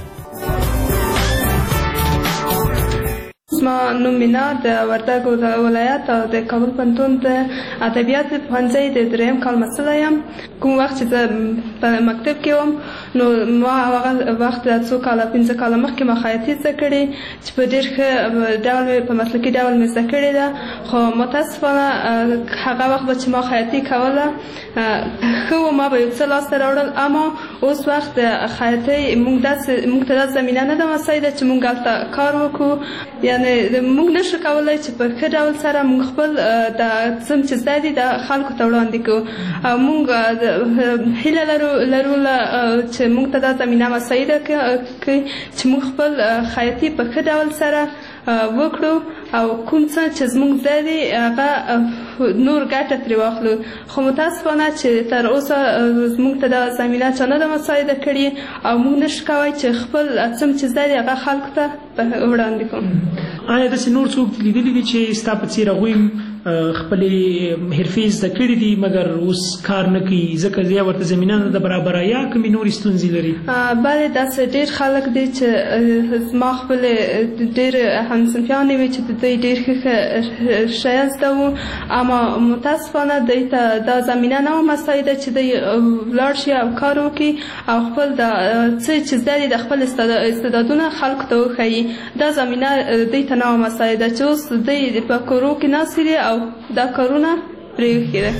زما نوم مینا د وردګو ولایت او د کابل پوهنتون د ادبیات پوهنځي د دریم کال محصله یم. کوم وخت چې زه په مکتب کې وم نو ما هغه وخت د څو کاله پنځه کاله مخکې ما خیاطي زده کړې چې په ډېر ښه ډول مې په مسلکي ډول مې زده کړې ده، خو متاسفانه هغه وخت به چې ما خیاطي کوله ښه و، ما به یو څه لاسته راوړل، اما اوس وخت د خیاطۍ موږ داسې موږ ته دا زمینه نه ده مساعده چې موږ هلته کار وکړو. یعنې موږ نشو کولی چې په ښه ډول سره موږ خپل د څه چې زده دي د خلکو ته وړاندې کړو. او موږ هیله لرو لرو چې موږ ته دا زمینه مساعده کړي چې موږ خپل خیاطي په ښه ډول سره وکړو او کوم څه چې زموږ زده دي هغه نور ګټه ترې واخلو. خو متاسفانه چې تر اوسه زموږ ته دا زمینه چا نه ده مساعده کړې او موږ نشو کولی چې خپل څه چې زده دي هغه خلکو ته وړاندې کړو. آیا داسې نور څوک لیدلي دي چې ستا په څېر هغوی خپل حرفې زده کړې دي مګر اوس کار نه کوي ځکه یا ورته زمینه د برابریا کومې نورې ستونزې لري؟ بله داسې ډېر خلک دي چې زما خپل ډېر همصنفیان وي چې د دوی ډېر ښه شیان زده وو اما متاسفانه دوی ته دا زمینه نه وه مساعده چې دوی ولاړ شي او کار وکړي او خپل د څه چې زده دي د خپل استعدادونه خلکو ته وښایي. دا زمینه دوی ته نه وه مساعده چې اوس دوی په کورو کې ناست دي او دا کارونه پرېښي دي.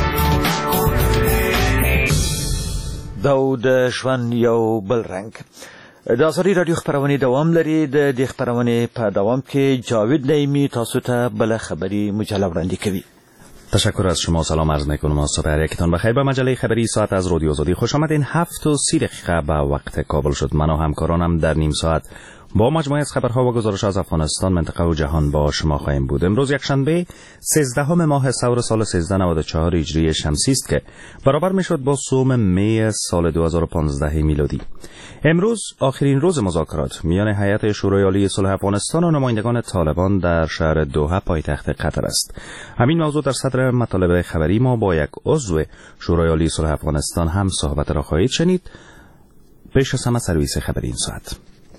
دا د ژوند یو بل رنګ. د ازادي راډیو خپرونې دوام لري. د دې خپرونې په دوام کې جاوید نعیمی تاسو ته بله خبری مجله وړاندې کوي. تشکر از شما. سلام عرض میکنم. صبح هر یکتان بخیر. به مجله خبری ساعت از رادیو آزادی خوش آمدین. هفت و سی دقیقه به وقت کابل شد. من و همکارانم در نیم ساعت با مجموعه از خبرها و گزارش از افغانستان، منطقه و جهان با شما خواهیم بود. امروز یکشنبه سیزدهم ماه ثور سال سیزده نود و چهار هجری شمسی است که برابر میشد با سوم می سال دو هزار و پانزده میلادی. امروز آخرین روز مذاکرات میان هیئت شورای عالی صلح افغانستان و نمایندگان طالبان در شهر دوحه پایتخت قطر است. همین موضوع در صدر مطالب خبری ما با یک عضو شورای عالی صلح افغانستان هم صحبت را خواهید شنید. پیش از همه سرویس خبری این ساعت.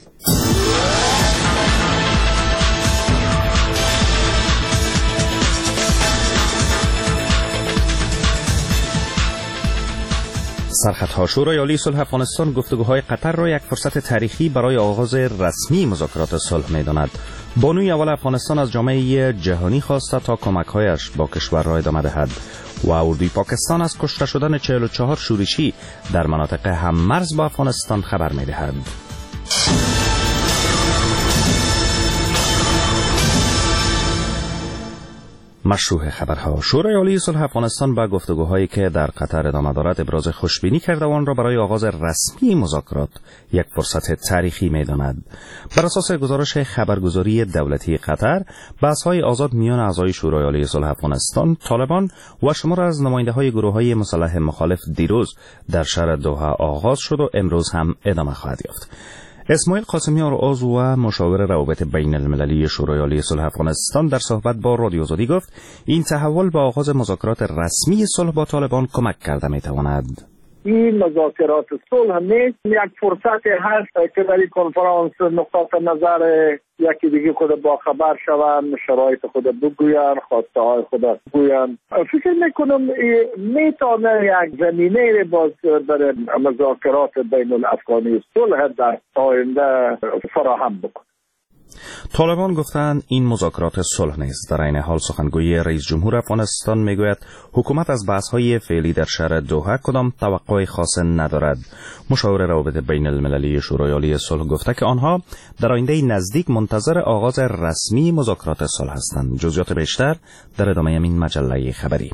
سرخطها: شورای عالی صلح افغانستان گفتگوهای قطر را یک فرصت تاریخی برای آغاز رسمی مذاکرات صلح می‌داند. بانوی اول افغانستان از جامعه جهانی خواسته تا کمک‌هایش با کشور را ادامه دهد و اردوی پاکستان از کشته شدن چهل و چهار شورشی در مناطق هم‌مرز با افغانستان خبر می‌دهد. مشروع خبرها: شورای عالی صلح افغانستان با گفتگوهایی که در قطر ادامه دارد ابراز خوشبینی کرده و آن را برای آغاز رسمی مذاکرات یک فرصت تاریخی می‌داند. بر اساس گزارش خبرگزاری دولتی قطر، بحث‌های آزاد میان اعضای شورای عالی صلح افغانستان، طالبان و شمار از نماینده‌های گروه‌های مسلح مخالف دیروز در شهر دوحه آغاز شد و امروز هم ادامه خواهد یافت. اسماعیل قاسمیان عضو و مشاور روابط بین المللی شورای عالی صلح افغانستان در صحبت با رادیو آزادی گفت این تحول به آغاز مذاکرات رسمی صلح با طالبان کمک کرده میتواند. این مذاکرات صلح نیست، یک فرصت هست که در این کنفرانس نقاط نظر یکی دیگه خود با خبر شوند، شرایط خود بگوین، خواسته های خود بگوین. فکر میکنم میتونه یک زمینه باز در مذاکرات بین الافغانی صلح در آینده فراهم بکنه. طالبان گفتند این مذاکرات صلح نیست. در این حال سخنگوی رئیس جمهور افغانستان میگوید حکومت از بحث‌های فعلی در شهر دوحه کدام توقع خاص ندارد. مشاور روابط بین المللی شورای عالی صلح گفته که آنها در آینده نزدیک منتظر آغاز رسمی مذاکرات صلح هستند. جزئیات بیشتر در ادامه این مجله خبری.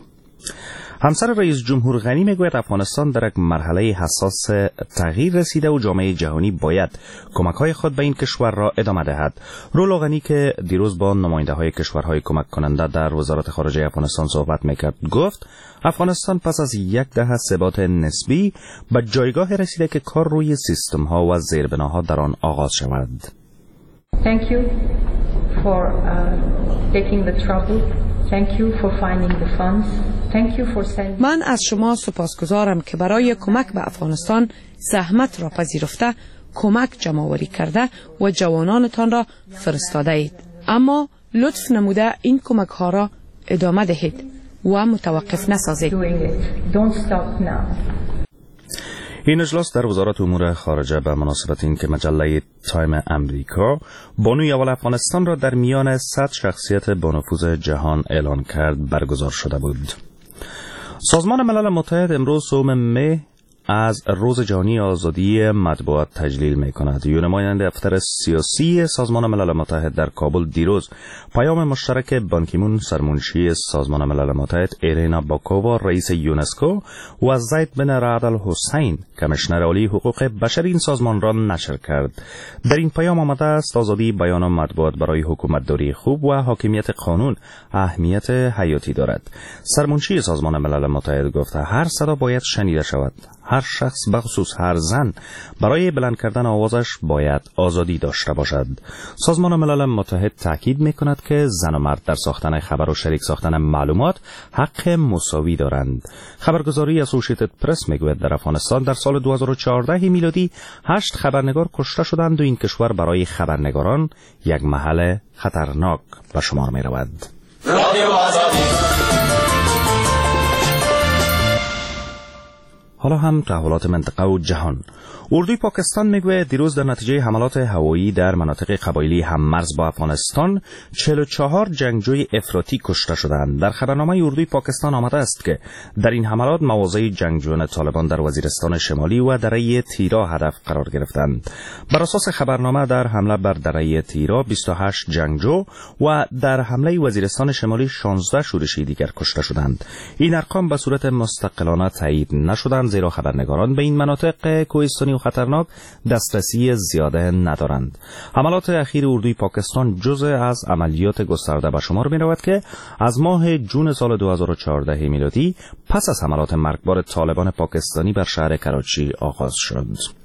همسر رئیس جمهور غنی میگوید افغانستان در یک مرحله حساس تغییر رسیده و جامعه جهانی باید کمک‌های خود به این کشور را ادامه دهد. رولا غنی که دیروز با نماینده‌های کشورهای کمک کننده در وزارت خارجه افغانستان صحبت میکرد گفت افغانستان پس از یک دهه ثبات نسبی به جایگاه رسیده که کار روی سیستم‌ها و زیربناها در آن آغاز شود. Thank you for uh, taking the trouble. Thank you for finding the funds. Thank you for sending... من از شما سپاسگزارم که برای کمک به افغانستان زحمت را پذیرفته، کمک جمع‌آوری کرده و جوانانتان را فرستاده اید. اما لطف نموده این کمک ها را ادامه دهید و متوقف نسازید. Don't stop now. این اجلاس در وزارت امور خارجه به مناسبت اینکه مجله تایم امریکا بانوی اول افغانستان را در میان صد شخصیت با نفوذ جهان اعلان کرد برگزار شده بود. سازمان ملل متحد امروز سوم می از روز جهانی آزادی مطبوعات تجلیل می کند. یو نماینده دفتر سیاسی سازمان ملل متحد در کابل دیروز پیام مشترک بان کی مون سرمنشی سازمان ملل متحد، ایرینا باکووا رئیس یونسکو و زید بن رعد الحسین کمیشنر عالی حقوق بشر این سازمان را نشر کرد. در این پیام آمده است آزادی بیان و مطبوعات برای حکومتداری خوب و حاکمیت قانون اهمیت حیاتی دارد. سرمنشی سازمان ملل متحد گفته هر صدا باید شنیده شود. هر شخص بخصوص هر زن برای بلند کردن آوازش باید آزادی داشته باشد. سازمان ملل متحد تاکید می‌کند که زن و مرد در ساختن خبر و شریک ساختن معلومات حق مساوی دارند. خبرگزاری اسوسییتد پرس میگوید در افغانستان در سال دو هزار و چهارده میلادی هشت خبرنگار کشته شدند و این کشور برای خبرنگاران یک محل خطرناک به شمار می رود. حالا هم تحولات منطقه و جهان. اردوی پاکستان میگوید دیروز در نتیجه حملات هوایی در مناطق قبایلی هممرز با افغانستان چهل و چهار جنگجوی افراطی کشته شدند. در خبرنامه اردوی پاکستان آمده است که در این حملات مواضع جنگجویان طالبان در وزیرستان شمالی و دره تیرا هدف قرار گرفتند. بر اساس خبرنامه در حمله بر دره تیرا بیست و هشت جنگجو و در حمله وزیرستان شمالی شانزده شورشی دیگر کشته شدند. این ارقام به صورت مستقلانه تایید نشدند، زیرا خبرنگاران به این مناطق کوهستانی و خطرناک دسترسی زیاده ندارند. حملات اخیر اردوی پاکستان جزء از عملیات گسترده به شمار می رود که از ماه جون سال دو هزار و چهارده میلادی پس از حملات مرگبار طالبان پاکستانی بر شهر کراچی آغاز شد.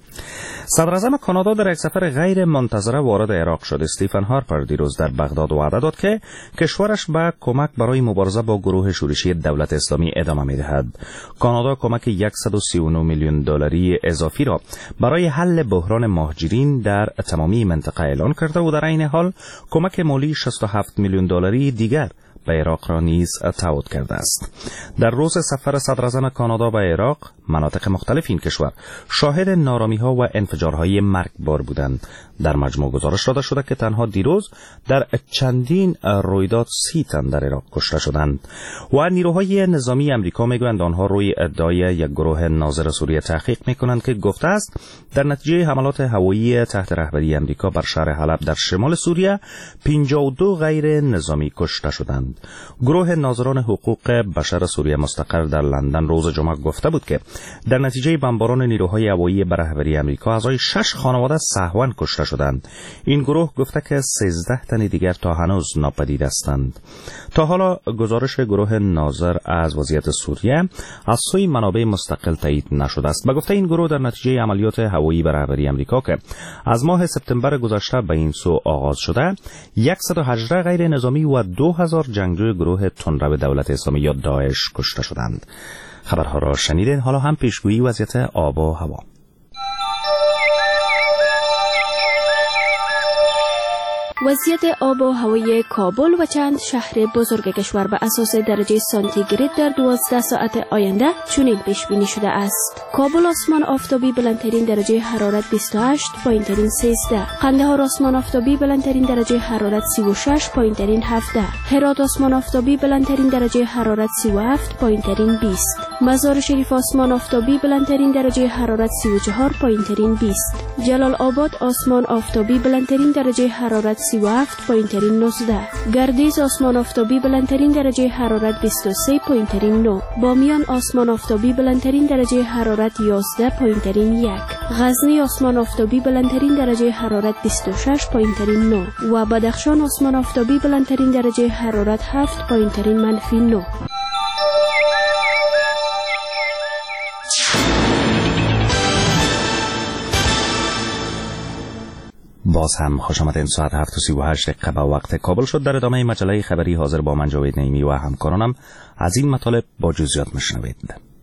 صدر اعظم کانادا در یک سفر غیر منتظره وارد عراق شد. استیفن هارپر دیروز در بغداد وعده داد که کشورش به کمک برای مبارزه با گروه شورشی دولت اسلامی ادامه می‌دهد. کانادا کمک صد و سی و نه میلیون دلاری اضافی را برای حل بحران مهاجرین در تمامی منطقه اعلان کرده و در این حال کمک مالی شصت و هفت میلیون دلاری دیگر به عراق را نیز تعهد کرده است. در روز سفر صدر اعظم کانادا به عراق، مناطق مختلف این کشور شاهد نارامی‌ها و انفجارهای مرگبار بودند. در مجموع گزارش داده شده که تنها دیروز در چندین رویداد سی تن در عراق کشته شدند و نیروهای نظامی امریکا میگویند آنها روی ادعای یک گروه ناظر سوریه تحقیق میکنند که گفته است در نتیجه حملات هوایی تحت رهبری امریکا بر شهر حلب در شمال سوریه پنجاه و دو غیر نظامی کشته شدند. گروه ناظران حقوق بشر سوریه مستقر در لندن روز جمعه گفته بود که در نتیجه بمباران نیروهای هوایی بر رهبری امریکا اعضای شش خانواده سهوا کشته شدند. این گروه گفته که سیزده تن دیگر تا هنوز ناپدید هستند. تا حالا گزارش گروه ناظر از وضعیت سوریه از سوی منابع مستقل تایید نشده است. به گفته این گروه در نتیجه عملیات هوایی بر رهبری امریکا که از ماه سپتامبر گذشته به این سو آغاز شده، صد و هجده غیر نظامی و دو هزار جنگجوی گروه تندرو دولت اسلامی یا داعش کشته شدند. خبرها را شنیدین. حالا هم پیشگویی وضعیت آب و هوا. وضعیت آب و هوای کابل و چند شهر بزرگ کشور به اساس درجه سانتیگراد در دوازده ساعت آینده چنین پیش بینی شده است. کابل آسمان آفتابی بلندترین درجه حرارت بیست و هشت، پایینترین سیزده. قندهار آسمان آفتابی بلندترین درجه حرارت سی و شش، پایینترین هفده. هرات آسمان آفتابی بلندترین درجه حرارت سی و هفت، پایینترین بیست. مزار شریف آسمان آفتابی بلندترین درجه حرارت سی و چهار، پایینترین بیست. جلال آباد آسمان آفتابی بلندترین درجه حرارت سی و هفت، پایینترین نوزده. گردیز آسمان آفتابی بلندترین درجه حرارت بیست و سه، پایینترین نه. بامیان آسمان آفتابی بلندترین درجه حرارت یازده، پایینترین یک. غزنی آسمان آفتابی بلندترین درجه حرارت بیست و شش، پایینترین نه و بدخشان آسمان آفتابی بلندترین درجه حرارت هفت، پایینترین منفی نه. باز هم خوش آمدین. ساعت هفت و سی و هشت دقیقه به وقت کابل شد. در ادامه مجله خبری حاضر با من جاوید نعیمی و همکارانم از این مطالب با جزئیات میشنوید.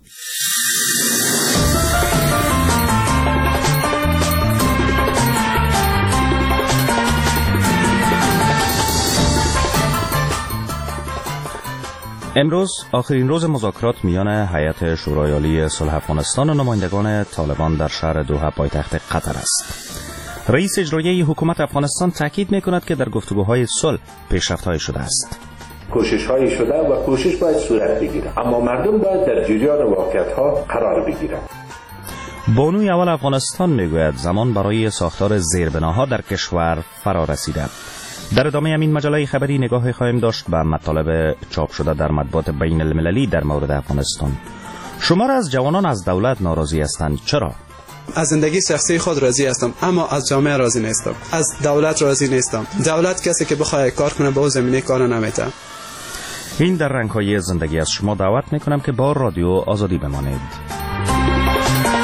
امروز آخرین روز مذاکرات میان هیئت شورای عالی صلح افغانستان و نمایندگان طالبان در شهر دوحه پایتخت قطر است. رئیس اجرایی حکومت افغانستان تاکید می‌کند که در گفتگوهای صلح پیشرفت‌هایی شده است. کوشش‌هایی شده و کوشش باید صورت بگیرد، اما مردم باید در جریان واقعیت‌ها قرار بگیرند. بانوی اول افغانستان میگوید زمان برای ساختار زیربناها در کشور فرا رسیده. در ادامه این مجله خبری نگاه خواهیم داشت به مطالب چاپ شده در مطبوعات بین المللی در مورد افغانستان. شمار از جوانان از دولت ناراضی هستند. چرا؟ از زندگی شخصی خود راضی هستم اما از جامعه راضی نیستم. از دولت راضی نیستم. دولت کسی که بخواد کار کنه به اون زمینه کار نمیته. این در رنگ‌های زندگی از شما دعوت میکنم که با رادیو آزادی بمانید.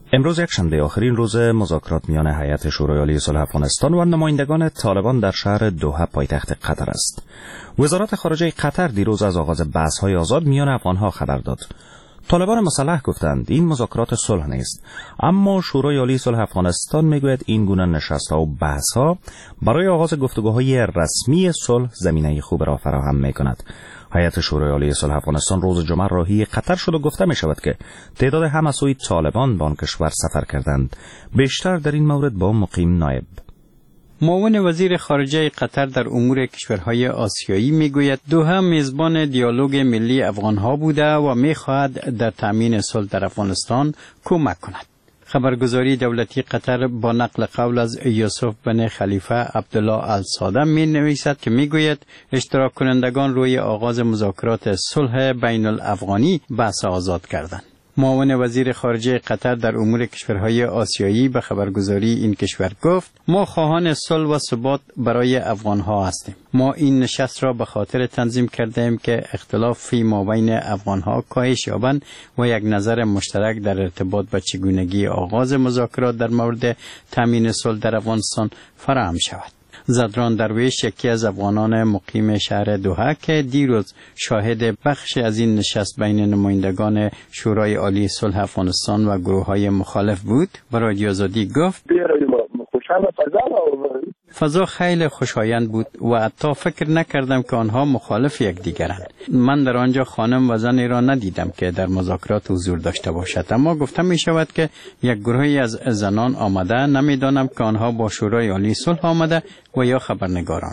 امروز یک شنبه آخرین روز مذاکرات میان هیئت شورای عالی صلح افغانستان و نمایندگان طالبان در شهر دوحه پایتخت قطر است. وزارت خارجه قطر دیروز از آغاز بحث‌های آزاد میان افغان‌ها خبر داد. طالبان مسلح گفتند این مذاکرات صلح نیست، اما شورای عالی صلح افغانستان میگوید این گونه نشست‌ها و بحث‌ها برای آغاز گفتگوهای رسمی صلح زمینه خوب را فراهم می‌کند. هیئت شورای عالی صلح افغانستان روز جمعه راهی قطر شد و گفته می شود که تعداد همسوی طالبان به آن کشور سفر کردند. بیشتر در این مورد با مقیم نایب. معاون وزیر خارجه قطر در امور کشورهای آسیایی میگوید دوحه میزبان دیالوگ ملی افغانها بوده و میخواهد در تامین صلح در افغانستان کمک کند. خبرگزاری دولتی قطر با نقل قول از یوسف بن خلیفه عبدالله الساده می نویسد که می گوید اشتراک کنندگان روی آغاز مذاکرات صلح بین الافغانی بحث آزاد کردند. معاون وزیر خارجه قطر در امور کشورهای آسیایی به خبرگزاری این کشور گفت ما خواهان صلح و ثبات برای افغانها هستیم. ما این نشست را به خاطر تنظیم کرده ایم که اختلاف فی مابین افغانها کاهش یابند و یک نظر مشترک در ارتباط با چگونگی آغاز مذاکرات در مورد تامین صلح در افغانستان فراهم شود. زدران درویش یکی از افغانان مقیم شهر دوحه که دیروز شاهد بخش از این نشست بین نمایندگان شورای عالی صلح افغانستان و گروه‌های مخالف بود به رادیو آزادی گفت فضا خیلی خوشایند بود و حتی فکر نکردم که آنها مخالف یکدیگرند. من در آنجا خانم و زنی را ندیدم که در مذاکرات حضور داشته باشد، اما گفته می شود که یک گروهی از زنان آمده، نمیدانم که آنها با شورای عالی صلح آمده و یا خبرنگاران.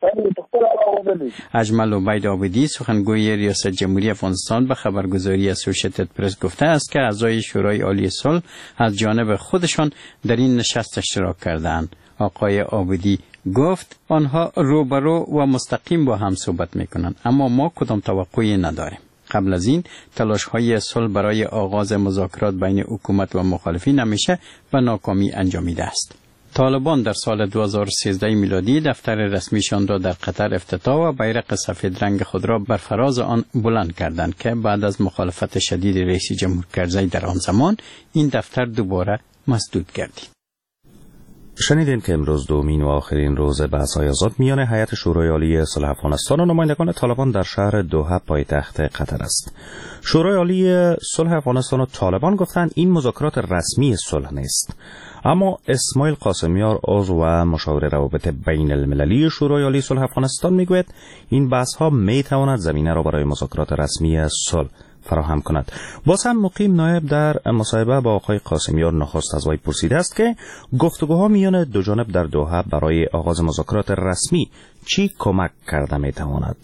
اجمل عبید عابدی سخنگوی ریاست جمهوری افغانستان به خبرگزاری اسوسییتد پرس گفته است که اعضای شورای عالی صلح از جانب خودشان در این نشست اشتراک کردند. آقای عابدی گفت آنها روبرو و مستقیم با هم صحبت میکنند، اما ما کدام توقعی نداریم. قبل از این تلاش های صلح برای آغاز مذاکرات بین حکومت و مخالفین همیشه به ناکامی انجامیده است. طالبان در سال دو هزار و سیزده میلادی دفتر رسمیشان را در قطر افتتاح و بیرق سفید رنگ خود را بر فراز آن بلند کردند که بعد از مخالفت شدید رئیس جمهور کرزی در آن زمان این دفتر دوباره مسدود گردید. شنیدین که امروز دومین و آخرین روز بحث‌های آزاد میان هیئت شورای عالی صلح افغانستان و نمایندگان طالبان در شهر دوحه پایتخت قطر است. شورای عالی صلح افغانستان و طالبان گفتند این مذاکرات رسمی صلح نیست، اما اسماعیل قاسمیار عضو و مشاور روابط بین المللی شورای عالی صلح افغانستان میگوید این بحث‌ها میتواند زمینه را برای مذاکرات رسمی صلح فراهم کند. باز هم مقیم نایب در مصاحبه با آقای قاسمیار نخست از وی پرسیده است که گفتگوها میان دو جانب در دوحه برای آغاز مذاکرات رسمی چی کمک کرده میتواند؟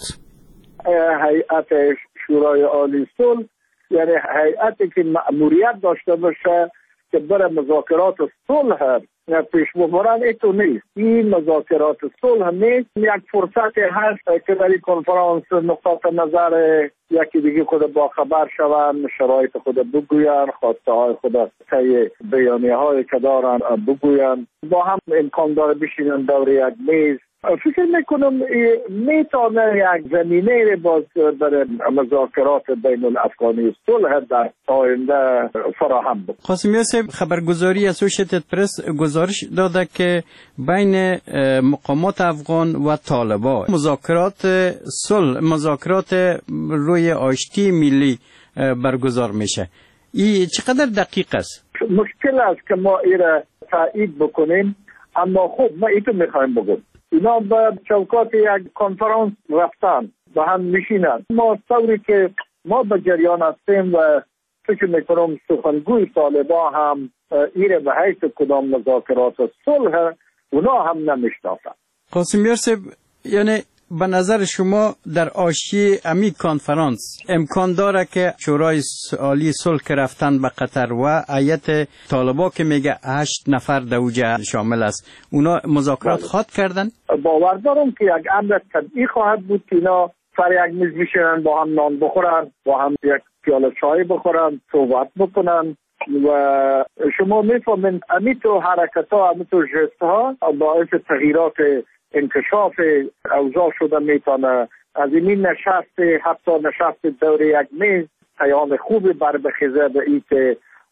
هیئت شورای عالی صلح یعنی هیئتی که مأموریت داشته باشه که بر مذاکرات صلح پیش ببرن، ایتو نیست. این مذاکرات صلح نیست. یک فرصت هست که در این کنفرانس نقاط نظر یکی دیگه خود با خبر شوند، شرایط خود بگوین، خواسته های خود طی بیانیه های که دارن بگوین، با هم امکان داره بشینن دور یک میز. فکر میکنم میتونه یک زمینه باز برای مذاکرات بین الافغانی صلح در آینده فراهم بود. قاسمیار صاحب، خبرگزاری اسوسییتد پرس گزارش داده که بین مقامات افغان و طالبان مذاکرات صلح، مذاکرات روی آشتی ملی برگزار میشه. این چقدر دقیق است؟ مشکل است که ما این را تایید بکنیم، اما خب ما اینو میخوایم بگم. اینا به چوکات یک کنفرانس رفتن با هم میشینن. ما طوری که ما به جریان هستیم و فکر میکنم سخنگوی طالبان هم ایره به حیث کدام مذاکرات صلح اونا هم نمیشناسن. قاسمیار صاحب، یعنی به نظر شما در آشتی امی کنفرانس امکان داره که شورای عالی صلح که رفتن به قطر و هیئت طالبان که میگه هشت نفر در اوجه شامل است، اونا مذاکرات خواهد کردن؟ باور دارم که یک امر طبیعی خواهد بود که اینا سر یک میز بشینن، با هم نان بخورن، با هم یک پیاله چای بخورن، صحبت بکنن و شما میفهمین امی تو حرکت ها، امی تو جست ها باعث تغییرات انکشاف اوضاع شده میتونه. از این نشست، حتی نشست دور یک میز پیام خوبی بر بخیزه به این که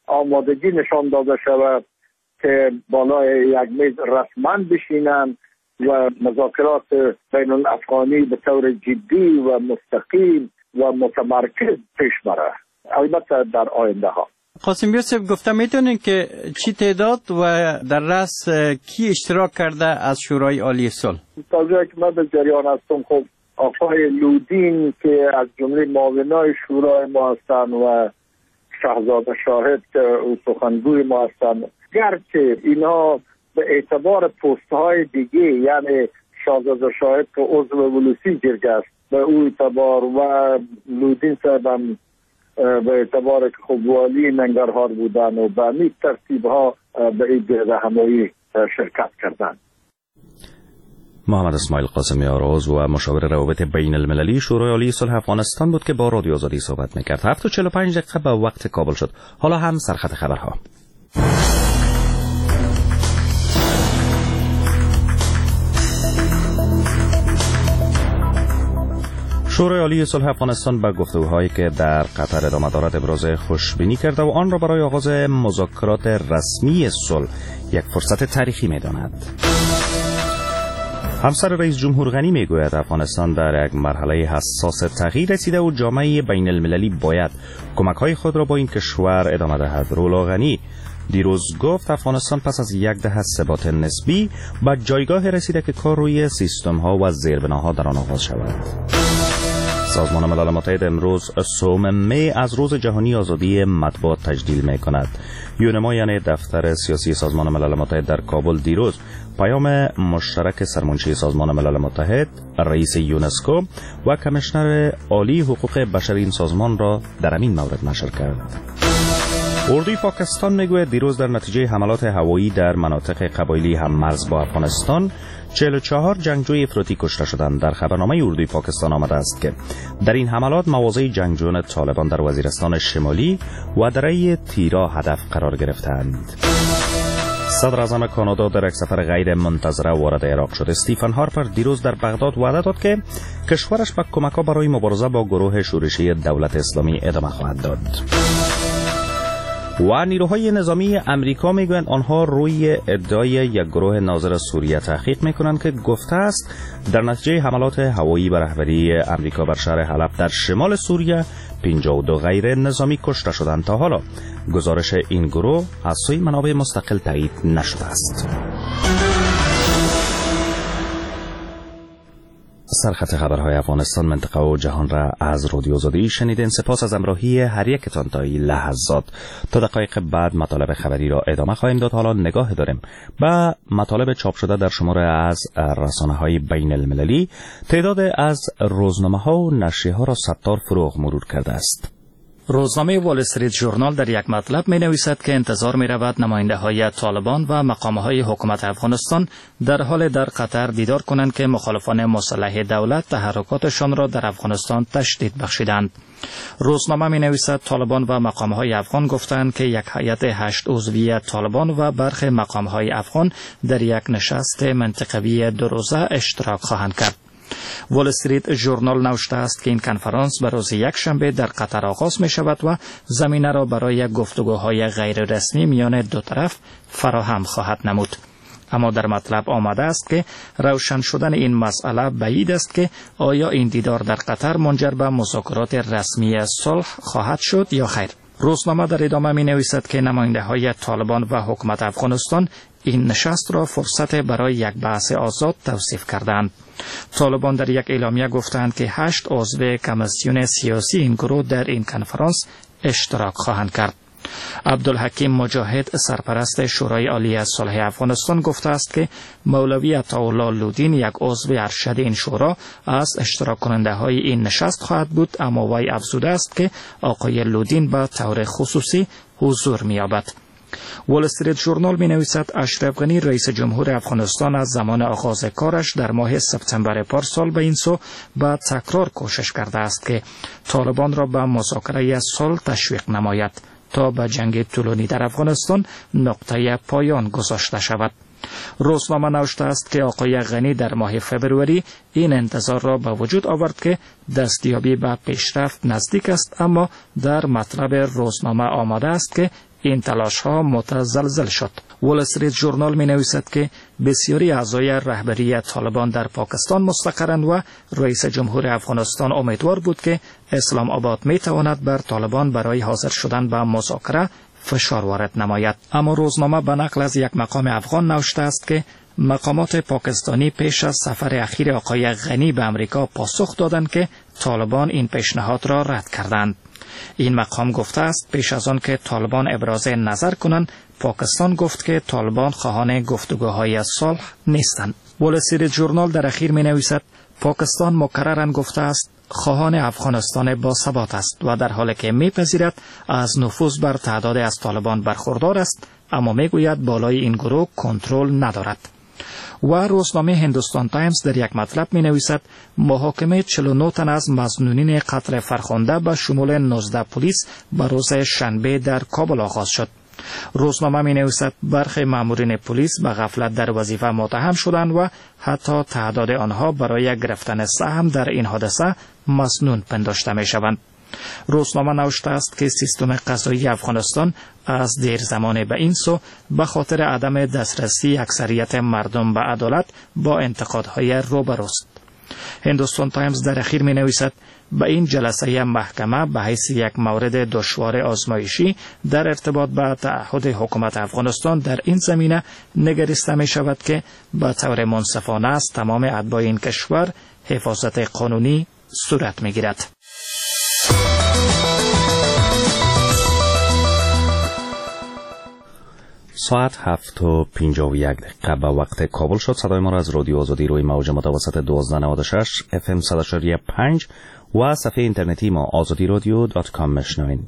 آمادگی نشان داده شود که بالای یک میز رسما بشینند و مذاکرات بین الافغانی به طور جدی و مستقیم و متمرکز پیش بره، البته در آینده ها. قاسم یوسف گفته میتونین که چی تعداد و در رأس کی اشتراک کرده از شورای عالی صلح؟ تا جایی که من به جریان هستم، خب آقای لودین که از جمله معاونای شورای ما هستند و شهزاده شاهد که او سخنگوی ما هستند، گرچه اینا به اعتبار پست های دیگه، یعنی شاهزاده شاهد که عضو ولوسی جرگه است به او اعتبار و لودین صاحب هم به اعتبار که خب والی ننگرهار بودن و به همین ترتیب ها به این گرد همایی شرکت کردن. محمد اسماعیل قاسمی آراز و مشاور روابط بین المللی شورای عالی صلح افغانستان بود که با رادیو آزادی صحبت میکرد. هفت و چهل و پنج دقیقه به وقت کابل شد. حالا هم سرخط خبرها. شورای عالی صلح افغانستان به گفتگوهایی که در قطر ادامه دارد ابراز خوشبینی کرده و آن را برای آغاز مذاکرات رسمی صلح یک فرصت تاریخی می‌داند. همسر رئیس جمهور غنی میگوید افغانستان در یک مرحله حساس تغییر رسیده و جامعه بین المللی باید کمک‌های خود را با این کشور ادامه دهد. رولا غنی دیروز گفت افغانستان پس از یک دهه ثبات نسبی به جایگاه رسیده که کار روی سیستم‌ها و زیربناها در آن آغاز شود. سازمان ملل متحد امروز سوم می از روز جهانی آزادی مطبوعات تجلیل می کند. یونما یعنی دفتر سیاسی سازمان ملل متحد در کابل دیروز پیام مشترک سرمنشی سازمان ملل متحد، رئیس یونسکو و کمیشنر عالی حقوق بشر این سازمان را در همین مورد نشر کرد. اردوی پاکستان میگوید دیروز در نتیجه حملات هوایی در مناطق قبایلی هم مرز با افغانستان چهل و چهار جنگجوی افراطی کشته شدند. در خبرنامه اردوی پاکستان آمده است که در این حملات مواضع جنگجویان طالبان در وزیرستان شمالی و دره تیرا هدف قرار گرفتند. صدر اعظم کانادا در یک سفر غیر منتظره وارد عراق شد. استیفن هارپر دیروز در بغداد وعده داد که کشورش به کمک‌ها برای مبارزه با گروه شورشی دولت اسلامی ادامه خواهد داد. و نیروهای نظامی امریکا میگویند آنها روی ادعای یک گروه ناظر سوریه تحقیق میکنند که گفته است در نتیجه حملات هوایی به رهبری امریکا بر شهر حلب در شمال سوریه پنجاه و دو غیر نظامی کشته شدند. تا حالا گزارش این گروه از سوی منابع مستقل تایید نشده است. سرخط خبرهای افغانستان، منطقه و جهان را از رادیو آزادی شنیدین. سپاس از همراهی هر یکتان تا این لحظات. تا دقایق بعد مطالب خبری را ادامه خواهیم داد. حالا نگاه داریم به مطالب چاپ شده در شماره از رسانه‌های بین المللی. تعداد از روزنامه‌ها و نشریه‌ها را ستار فروغ مرور کرده است. روزنامه وال استریت ژورنال در یک مطلب می نویسد که انتظار می رود نماینده های طالبان و مقامه های حکومت افغانستان در حال در قطر دیدار کنند که مخالفان مسلح دولت تحرکاتشان را در افغانستان تشدید بخشیدند. روزنامه می نویسد طالبان و مقامه های افغان گفتند که یک هیئت هشت عضوی طالبان و برخی مقامه های افغان در یک نشست منطقوی دو روزه اشتراک خواهند کرد. وال استریت ژورنال نوشته است که این کنفرانس به روز یک شنبه در قطر آغاز می شود و زمینه را برای گفتگوهای غیر رسمی میان دو طرف فراهم خواهد نمود. اما در مطلب آمده است که روشن شدن این مسئله بعید است که آیا این دیدار در قطر منجر به مذاکرات رسمی صلح خواهد شد یا خیر. روزنامه در ادامه می نویسد که نماینده های طالبان و حکومت افغانستان این نشست را فرصت برای یک بحث آزاد توصیف کردند. طالبان در یک اعلامیه گفتند که هشت عضو کمیسیون سیاسی این گروه در این کنفرانس اشتراک خواهند کرد. عبدالحکیم مجاهد سرپرست شورای عالی صلح افغانستان گفته است که مولوی عطاالله لودین یک عضو ارشد این شورا از اشتراک کننده های این نشست خواهد بود، اما وی افزوده است که آقای لودین به طور خصوصی حضور می‌یابد. وال استریت ژورنال می نویسد اشرف غنی رئیس جمهور افغانستان از زمان آغاز کارش در ماه سپتامبر پارسال به این سو به تکرار کوشش کرده است که طالبان را به مذاکره صلح تشویق نماید تا به جنگ طولانی در افغانستان نقطه پایان گذاشته شود. روزنامه نوشته است که آقای غنی در ماه فبروری این انتظار را به وجود آورد که دستیابی به پیشرفت نزدیک است، اما در مطلب روزنامه آمده است که این تلاش ها متزلزل شد. وال استریت ژورنال می نویسد که بسیاری اعضای رهبری طالبان در پاکستان مستقرند و رئیس جمهور افغانستان امیدوار بود که اسلام آباد می تواند بر طالبان برای حاضر شدن به مذاکره فشار وارد نماید. اما روزنامه به نقل از یک مقام افغان نوشته است که مقامات پاکستانی پیش از سفر اخیر آقای غنی به امریکا پاسخ دادند که طالبان این پیشنهاد را رد کردند. این مقام گفته است پیش از آن که طالبان ابراز نظر کنند، پاکستان گفت که طالبان خواهان گفتگوهای صلح نیستند. وال استریت ژورنال در اخیر می نویسد پاکستان مکرراً گفته است خواهان افغانستان با ثبات است و در حالی که میپذیرد از نفوذ بر تعداد از طالبان برخوردار است، اما میگوید بالای این گروه کنترل ندارد. و روزنامه هندوستان تایمز در یک مطلب می نویسد محاکمه چهل و نه تن از مظنونین قتل فرخنده به شمول نوزده پلیس به روز شنبه در کابل آغاز شد. روزنامه می نویسد برخی مامورین پلیس به غفلت در وظیفه متهم شدند و حتی تعداد آنها برای گرفتن سهم در این حادثه مسنون پنداشته می شوند. روزنامه نوشته است که سیستم قضایی افغانستان از دیر زمان به این سو به خاطر عدم دسترسی اکثریت مردم به عدالت با انتقادهای روبروست. هندوستان تایمز در اخیر می نویسد به این جلسه محکمه به حیث یک مورد دشوار آزمایشی در ارتباط با تعهد حکومت افغانستان در این زمینه نگریسته می شود که به طور منصفانه از تمام اتباع این کشور حفاظت قانونی صورت می گیرد. ساعت هفت و پنجاه و یک دقیقه به وقت کابل شد. صدای ما را از رادیو آزادی روی موج متوسط دوازده نود و شش اف ام صد و چهار و پنج و صفحه اینترنتی ما آزادی رادیو دات کام میشنوین.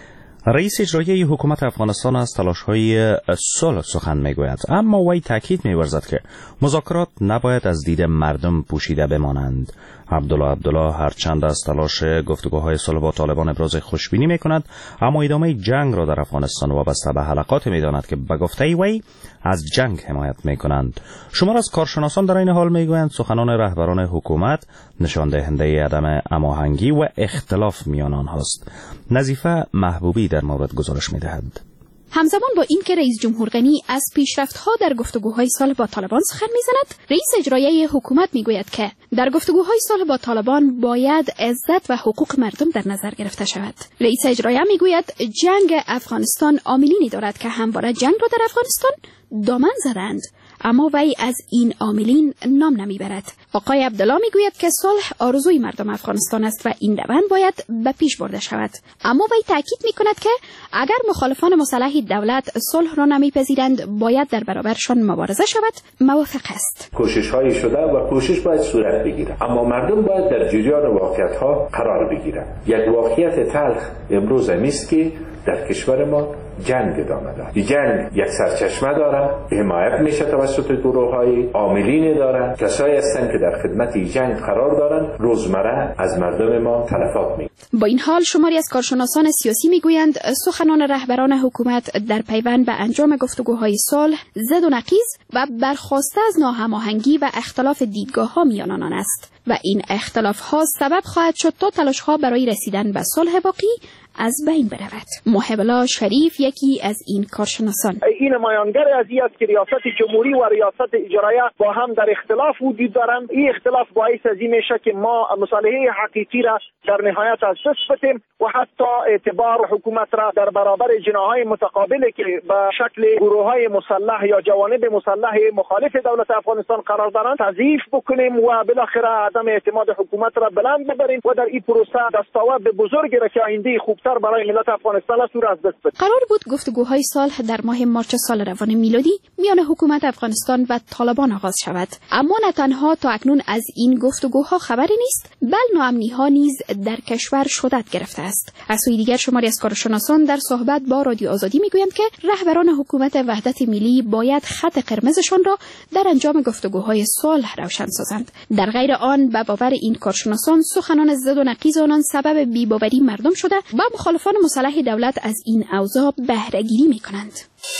رئیس اجرایی حکومت افغانستان از تلاش‌های صلح سخن میگوید، اما وی تاکید می‌ورزد که مذاکرات نباید از دید مردم پوشیده بمانند. عبدالله عبدالله هرچند از تلاش گفتگوهای صلح با طالبان ابراز خوشبینی می‌کند، اما ادامه جنگ را در افغانستان وابسته به حلقات می‌داند که به گفته وی از جنگ حمایت می‌کنند. شمار از کارشناسان در این حال می‌گویند سخنان رهبران حکومت نشان دهنده عدم هماهنگی و اختلاف میان آنهاست. نظیفه محبوبی در مورد گزارش می‌دهد. همزمان با این که رئیس جمهور غنی از پیشرفت‌ها در گفتگوهای صلح با طالبان سخن می‌زند، رئیس اجرایی حکومت می‌گوید که در گفتگوهای صلح با طالبان باید عزت و حقوق مردم در نظر گرفته شود. رئیس اجرایی می‌گوید جنگ افغانستان عاملینی دارد که همواره جنگ را در افغانستان دامن زدند، اما وی از این عاملین نام نمیبرد. آقای عبدالله میگوید که صلح آرزوی مردم افغانستان است و این روند باید به پیش برده شود، اما وی تاکید میکند که اگر مخالفان مسلح دولت صلح را نمیپذیرند باید در برابرشان مبارزه شود. موافق است. کوشش هایی شده و کوشش باید صورت بگیرد، اما مردم باید در جریان واقعیت ها قرار بگیرند. یک واقعیت تلخ امروز است که در کشور ما جنگ ادامه دارد. این جنگ یک سرچشمه دارد، حمایت میشه توسط گروه‌های عاملین دارد، کسایی هستند که در خدمت این جنگ قرار دارند، روزمره از مردم ما تلفات می. با این حال شماری از کارشناسان سیاسی میگویند سخنان رهبران حکومت در پیوند به انجام گفتگوهای صلح زد و نقیض و برخاسته از ناهماهنگی و اختلاف دیدگاه‌ها میان آنان است و این اختلاف‌ها سبب خواهد شد تا تلاش‌ها برای رسیدن به صلح واقعی از بین برود. محب الله شریف یکی از این کارشناسان: این نمایانگر از این است که ریاست جمهوری و ریاست اجرایی با هم در اختلاف وجود دارند. این اختلاف باعث از این میشه که ما مصالحه حقیقی را در نهایت از دست بدیم و حتی اعتبار حکومت را در برابر جناحهای متقابلی که به شکل گروه‌های مسلح یا جوانب مسلح مخالف دولت افغانستان قرار دارند تضعیف بکنیم و بالاخره عدم اعتماد حکومت را بلند ببریم و در این پروسه دستاورد بزرگی را که آینده خوبتر برای ملت افغانستان است را از دست بدیم. قرار بود گفتگوهای صلح در ماه مارچ سال روان میلادی میان حکومت افغانستان و طالبان آغاز شود، اما نه تنها تا اکنون از این گفتگوها خبری نیست، بل ناامنی‌ها نیز در کشور شدت گرفته است. از سوی دیگر شماری از کارشناسان در صحبت با رادیو آزادی میگویند که رهبران حکومت وحدت ملی باید خط قرمزشان را در انجام گفتگوهای صلح روشن سازند. در غیر آن به باور این کارشناسان سخنان زد و نقیض آنان سبب بی‌باوری مردم شده و مخالفان مسلح دولت از این اوضاع بهره‌گیری می‌کنند.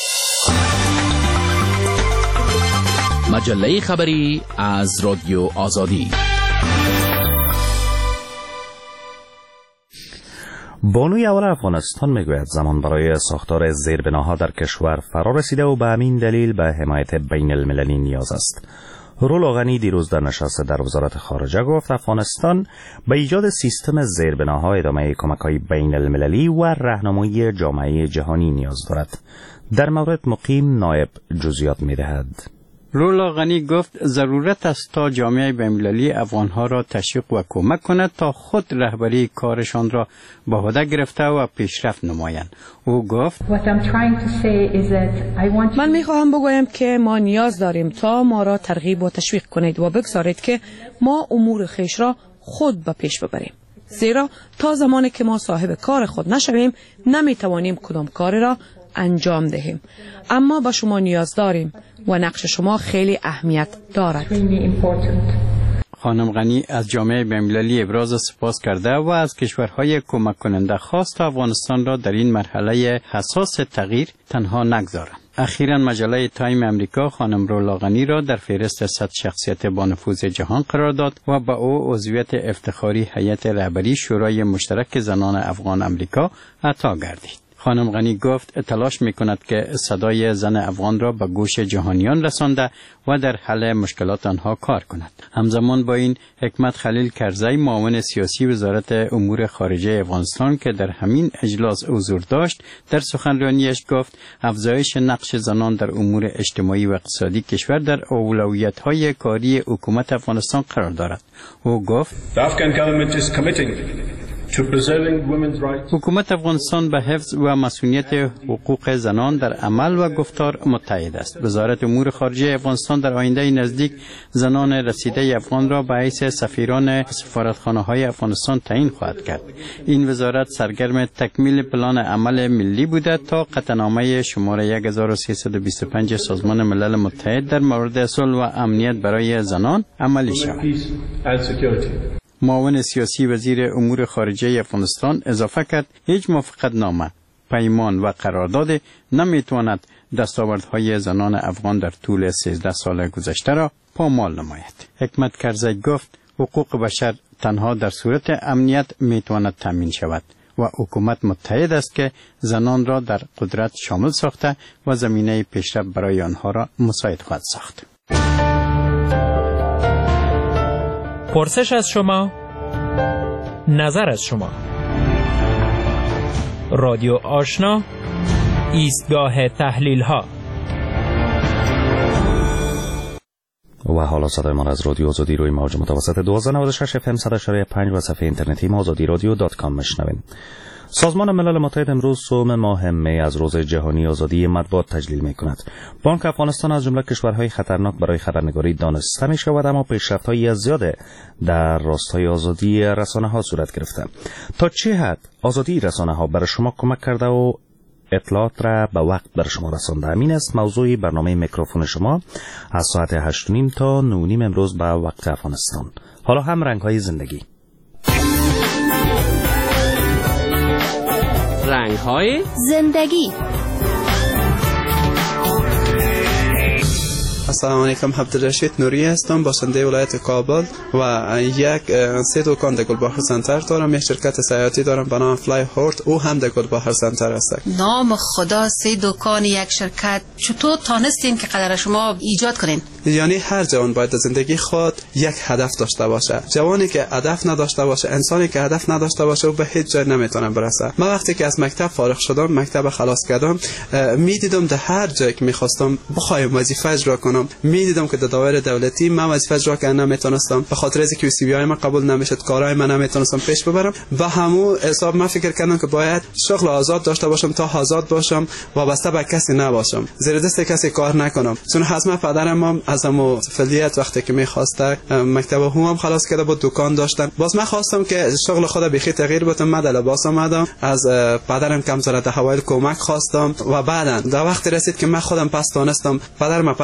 مجله خبری از رادیو آزادی. بانوی اول افغانستان میگوید زمان برای ساختار زیربناها در کشور فرا رسیده و به همین دلیل به حمایت بین المللی نیاز است. رولا غنی دیروز در نشست در وزارت خارجه گفت افغانستان به ایجاد سیستم زیربناها، ادامه کمک‌های بین المللی و راهنمایی جامعه جهانی نیاز دارد. در مورد مقیم نایب جزئیات می‌دهد. رولا غنی گفت ضرورت است تا جامعه بین‌المللی افغانها را تشویق و کمک کند تا خود رهبری کارشان را به عهده گرفته و پیشرفت نمایند. او گفت من میخواهم بگویم که ما نیاز داریم تا ما را ترغیب و تشویق کنید و بگذارید که ما امور خویش را خود به پیش ببریم. زیرا تا زمانی که ما صاحب کار خود نشویم نمیتوانیم کدام کاری را انجام دهیم. اما با شما نیاز داریم و نقش شما خیلی اهمیت دارد. خانم غنی از جامعه بین‌المللی ابراز سپاس کرده و از کشورهای کمک کننده خواست تا افغانستان را در این مرحله حساس تغییر تنها نگذارند. اخیراً مجله تایم امریکا خانم رولا غنی را در فهرست صد شخصیت با نفوذ جهان قرار داد و با او عضویت افتخاری هیئت رهبری شورای مشترک زنان افغان امریکا عطا گردید. خانم غنی گفت تلاش می‌کند که صدای زن افغان را به گوش جهانیان رسانده و در حل مشکلات آنها کار کند. همزمان با این حکمت خلیل کرزی معاون سیاسی وزارت امور خارجه افغانستان که در همین اجلاس حضور داشت در سخنرانیش گفت افزایش نقش زنان در امور اجتماعی و اقتصادی کشور در اولویت‌های کاری حکومت افغانستان قرار دارد. او گفت حکومت افغانستان به حفظ و مسئولیت حقوق زنان در عمل و گفتار متحد است. وزارت امور خارجه افغانستان در آینده نزدیک زنان رسیده افغان را به حیث سفیران سفارتخانه‌های افغانستان تعیین خواهد کرد. این وزارت سرگرم تکمیل پلان عمل ملی بوده تا قطعنامه شماره هزار و سیصد و بیست و پنج سازمان ملل متحد در مورد صلح و امنیت برای زنان عملی شود. معاون سیاسی وزیر امور خارجه افغانستان اضافه کرد هیچ موافقت نامه، پیمان و قرارداد نمیتواند دستاوردهای زنان افغان در طول سیزده سال گذشته را پامال نماید. حکمت کرزی گفت حقوق بشر تنها در صورت امنیت میتواند تامین شود و حکومت متحد است که زنان را در قدرت شامل ساخته و زمینه پیشرفت برای آنها را مساعد خواهد ساخت. پرسش از شما، نظر از شما. رادیو آشنا، ایستگاه تحلیل ها. و حالا صدای ما از رادیو آزادی روی موج متوسط دوازده نود و شش اف ام صد و هشتاد و پنج و صفحه اینترنتی ما آزادی رادیو دات کام میشنوین. سازمان ملل متحد امروز سوم ماه می از روز جهانی آزادی مطبوعات تجلیل می کند. بانک افغانستان از جمله کشورهای خطرناک برای خبرنگاری دانسته می شود، اما پیشرفت‌های زیاد در راستای آزادی رسانه ها صورت گرفته. تا چه حد آزادی رسانه ها برای شما کمک کرده و اطلاعات را به وقت بر شما رسانده؟ همین است موضوع برنامه میکروفون شما از ساعت هشت و نیم تا نه و نیم امروز به وقت افغانستان. حالا هم رنگ‌های زندگی. رنگ‌های زندگی. السلام علیکم، عبدالرشید نوری هستم، باشنده ولایت کابل و یک سه دکان در گلبهر سنتر دارم. یک شرکت سیاحتی دارم به نام فلای هورت، او هم در گلبهر سنتر است. نام خدا، سه دکان، یک شرکت، چطور تانستین که قدر شما ایجاد کنین؟ یعنی هر جوان باید در زندگی خود یک هدف داشته باشه. جوانی که هدف نداشته باشه، انسانی که هدف نداشته باشه، او به هیچ جای نمیتونه برسه. من وقتی که از مکتب فارغ شدم، مکتب خلاص کردم، میدیدم در هر جایی که میخواستم بخوایم وظیفه اجرا کنم، میدیدم که در دایر دولتی من وظیفه اجرا کردن نمیتونستم، به خاطر از اینکه سی وی آی من قبول نمیشد، کارهای من نمیتونستم پیش ببرم. و همو حساب من فکر کردم که باید شغل آزاد داشته باشم تا آزاد باشم، وابسته به کسی نباشم، زیر دست کسی کار نکنم. چون حتما پدرم هم از همو فعالیت وقتی که میخواسته مکتب هم خلاص کرده بود، دکان داشتن. باز من خواستم که شغل خود بخی تغییر بدم. من لباس اومدم، از پدرم کم زره حوایل کمک خواستم و بعدن در وقت رسید که من خودم پس دانستم پدرم پاسپورت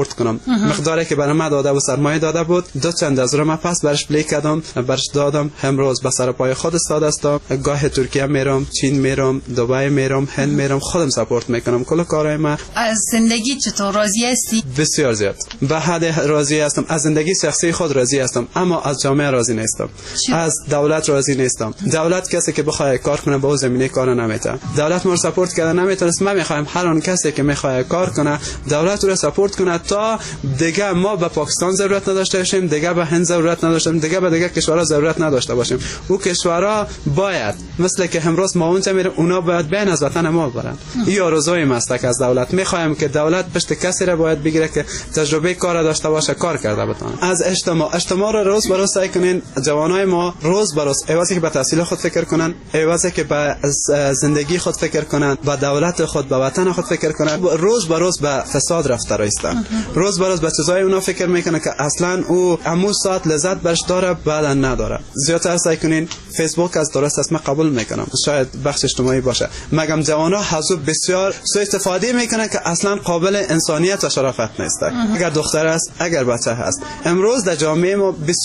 ساپورت کنم. مقداری که برای ما داده و سرمایه داده بود دو چند از رو ما پس برش پلی کردم، برش دادم. امروز به سر پای خود استاد هستم. گاه ترکیه میرم، چین میرم، دبی میرم، هند میرم، خودم ساپورت میکنم کل کارهای ما. از زندگی چطور راضی هستی؟ بسیار زیاد. به حد راضی هستم. از زندگی شخصی خود راضی هستم، اما از جامعه راضی نیستم. از دولت راضی نیستم. دولت کسی که بخواد کار کنه به اون زمینه کار نمیته. دولت ما رو ساپورت کرده نمیتونست. ما میخوایم هر اون کسی که میخواد کار کنه دولت رو ساپورت کنه تا دیگه ما به پاکستان ضرورت نداشته باشیم، دیگه به هند ضرورت نداشته باشیم، دیگه به دیگه کشورها ضرورت نداشته باشیم. او کشورها باید مثل که امروز ما اونجا میریم اونا باید بین از وطن ما برن. این آرزوی ماست که از دولت میخوایم که دولت پشت کسی را باید بگیره که تجربه کار داشته باشه، کار کرده بتونه. از اجتماع اجتماع رو روز به روز سعی کنین جوانای ما روز به روز ایوازی که به تحصیل خود فکر کنن، ایوازی که به زندگی خود فکر کنن، به دولت خود، به وطن خود فکر کنن، روز به روز به فساد رفته رایستن. روز به روز به چیزای اونا فکر میکنه که اصلا او امو ساعت لذت برش داره بعدا نداره. زیادتر سعی کنین فیسبوک از درست است، من قبول میکنم شاید بخش اجتماعی باشه، مگم جوانا حضور بسیار سوء استفاده میکنه که اصلا قابل انسانیت و شرافت نیست. اگر دختر است، اگر بچه هست، امروز در جامعه ما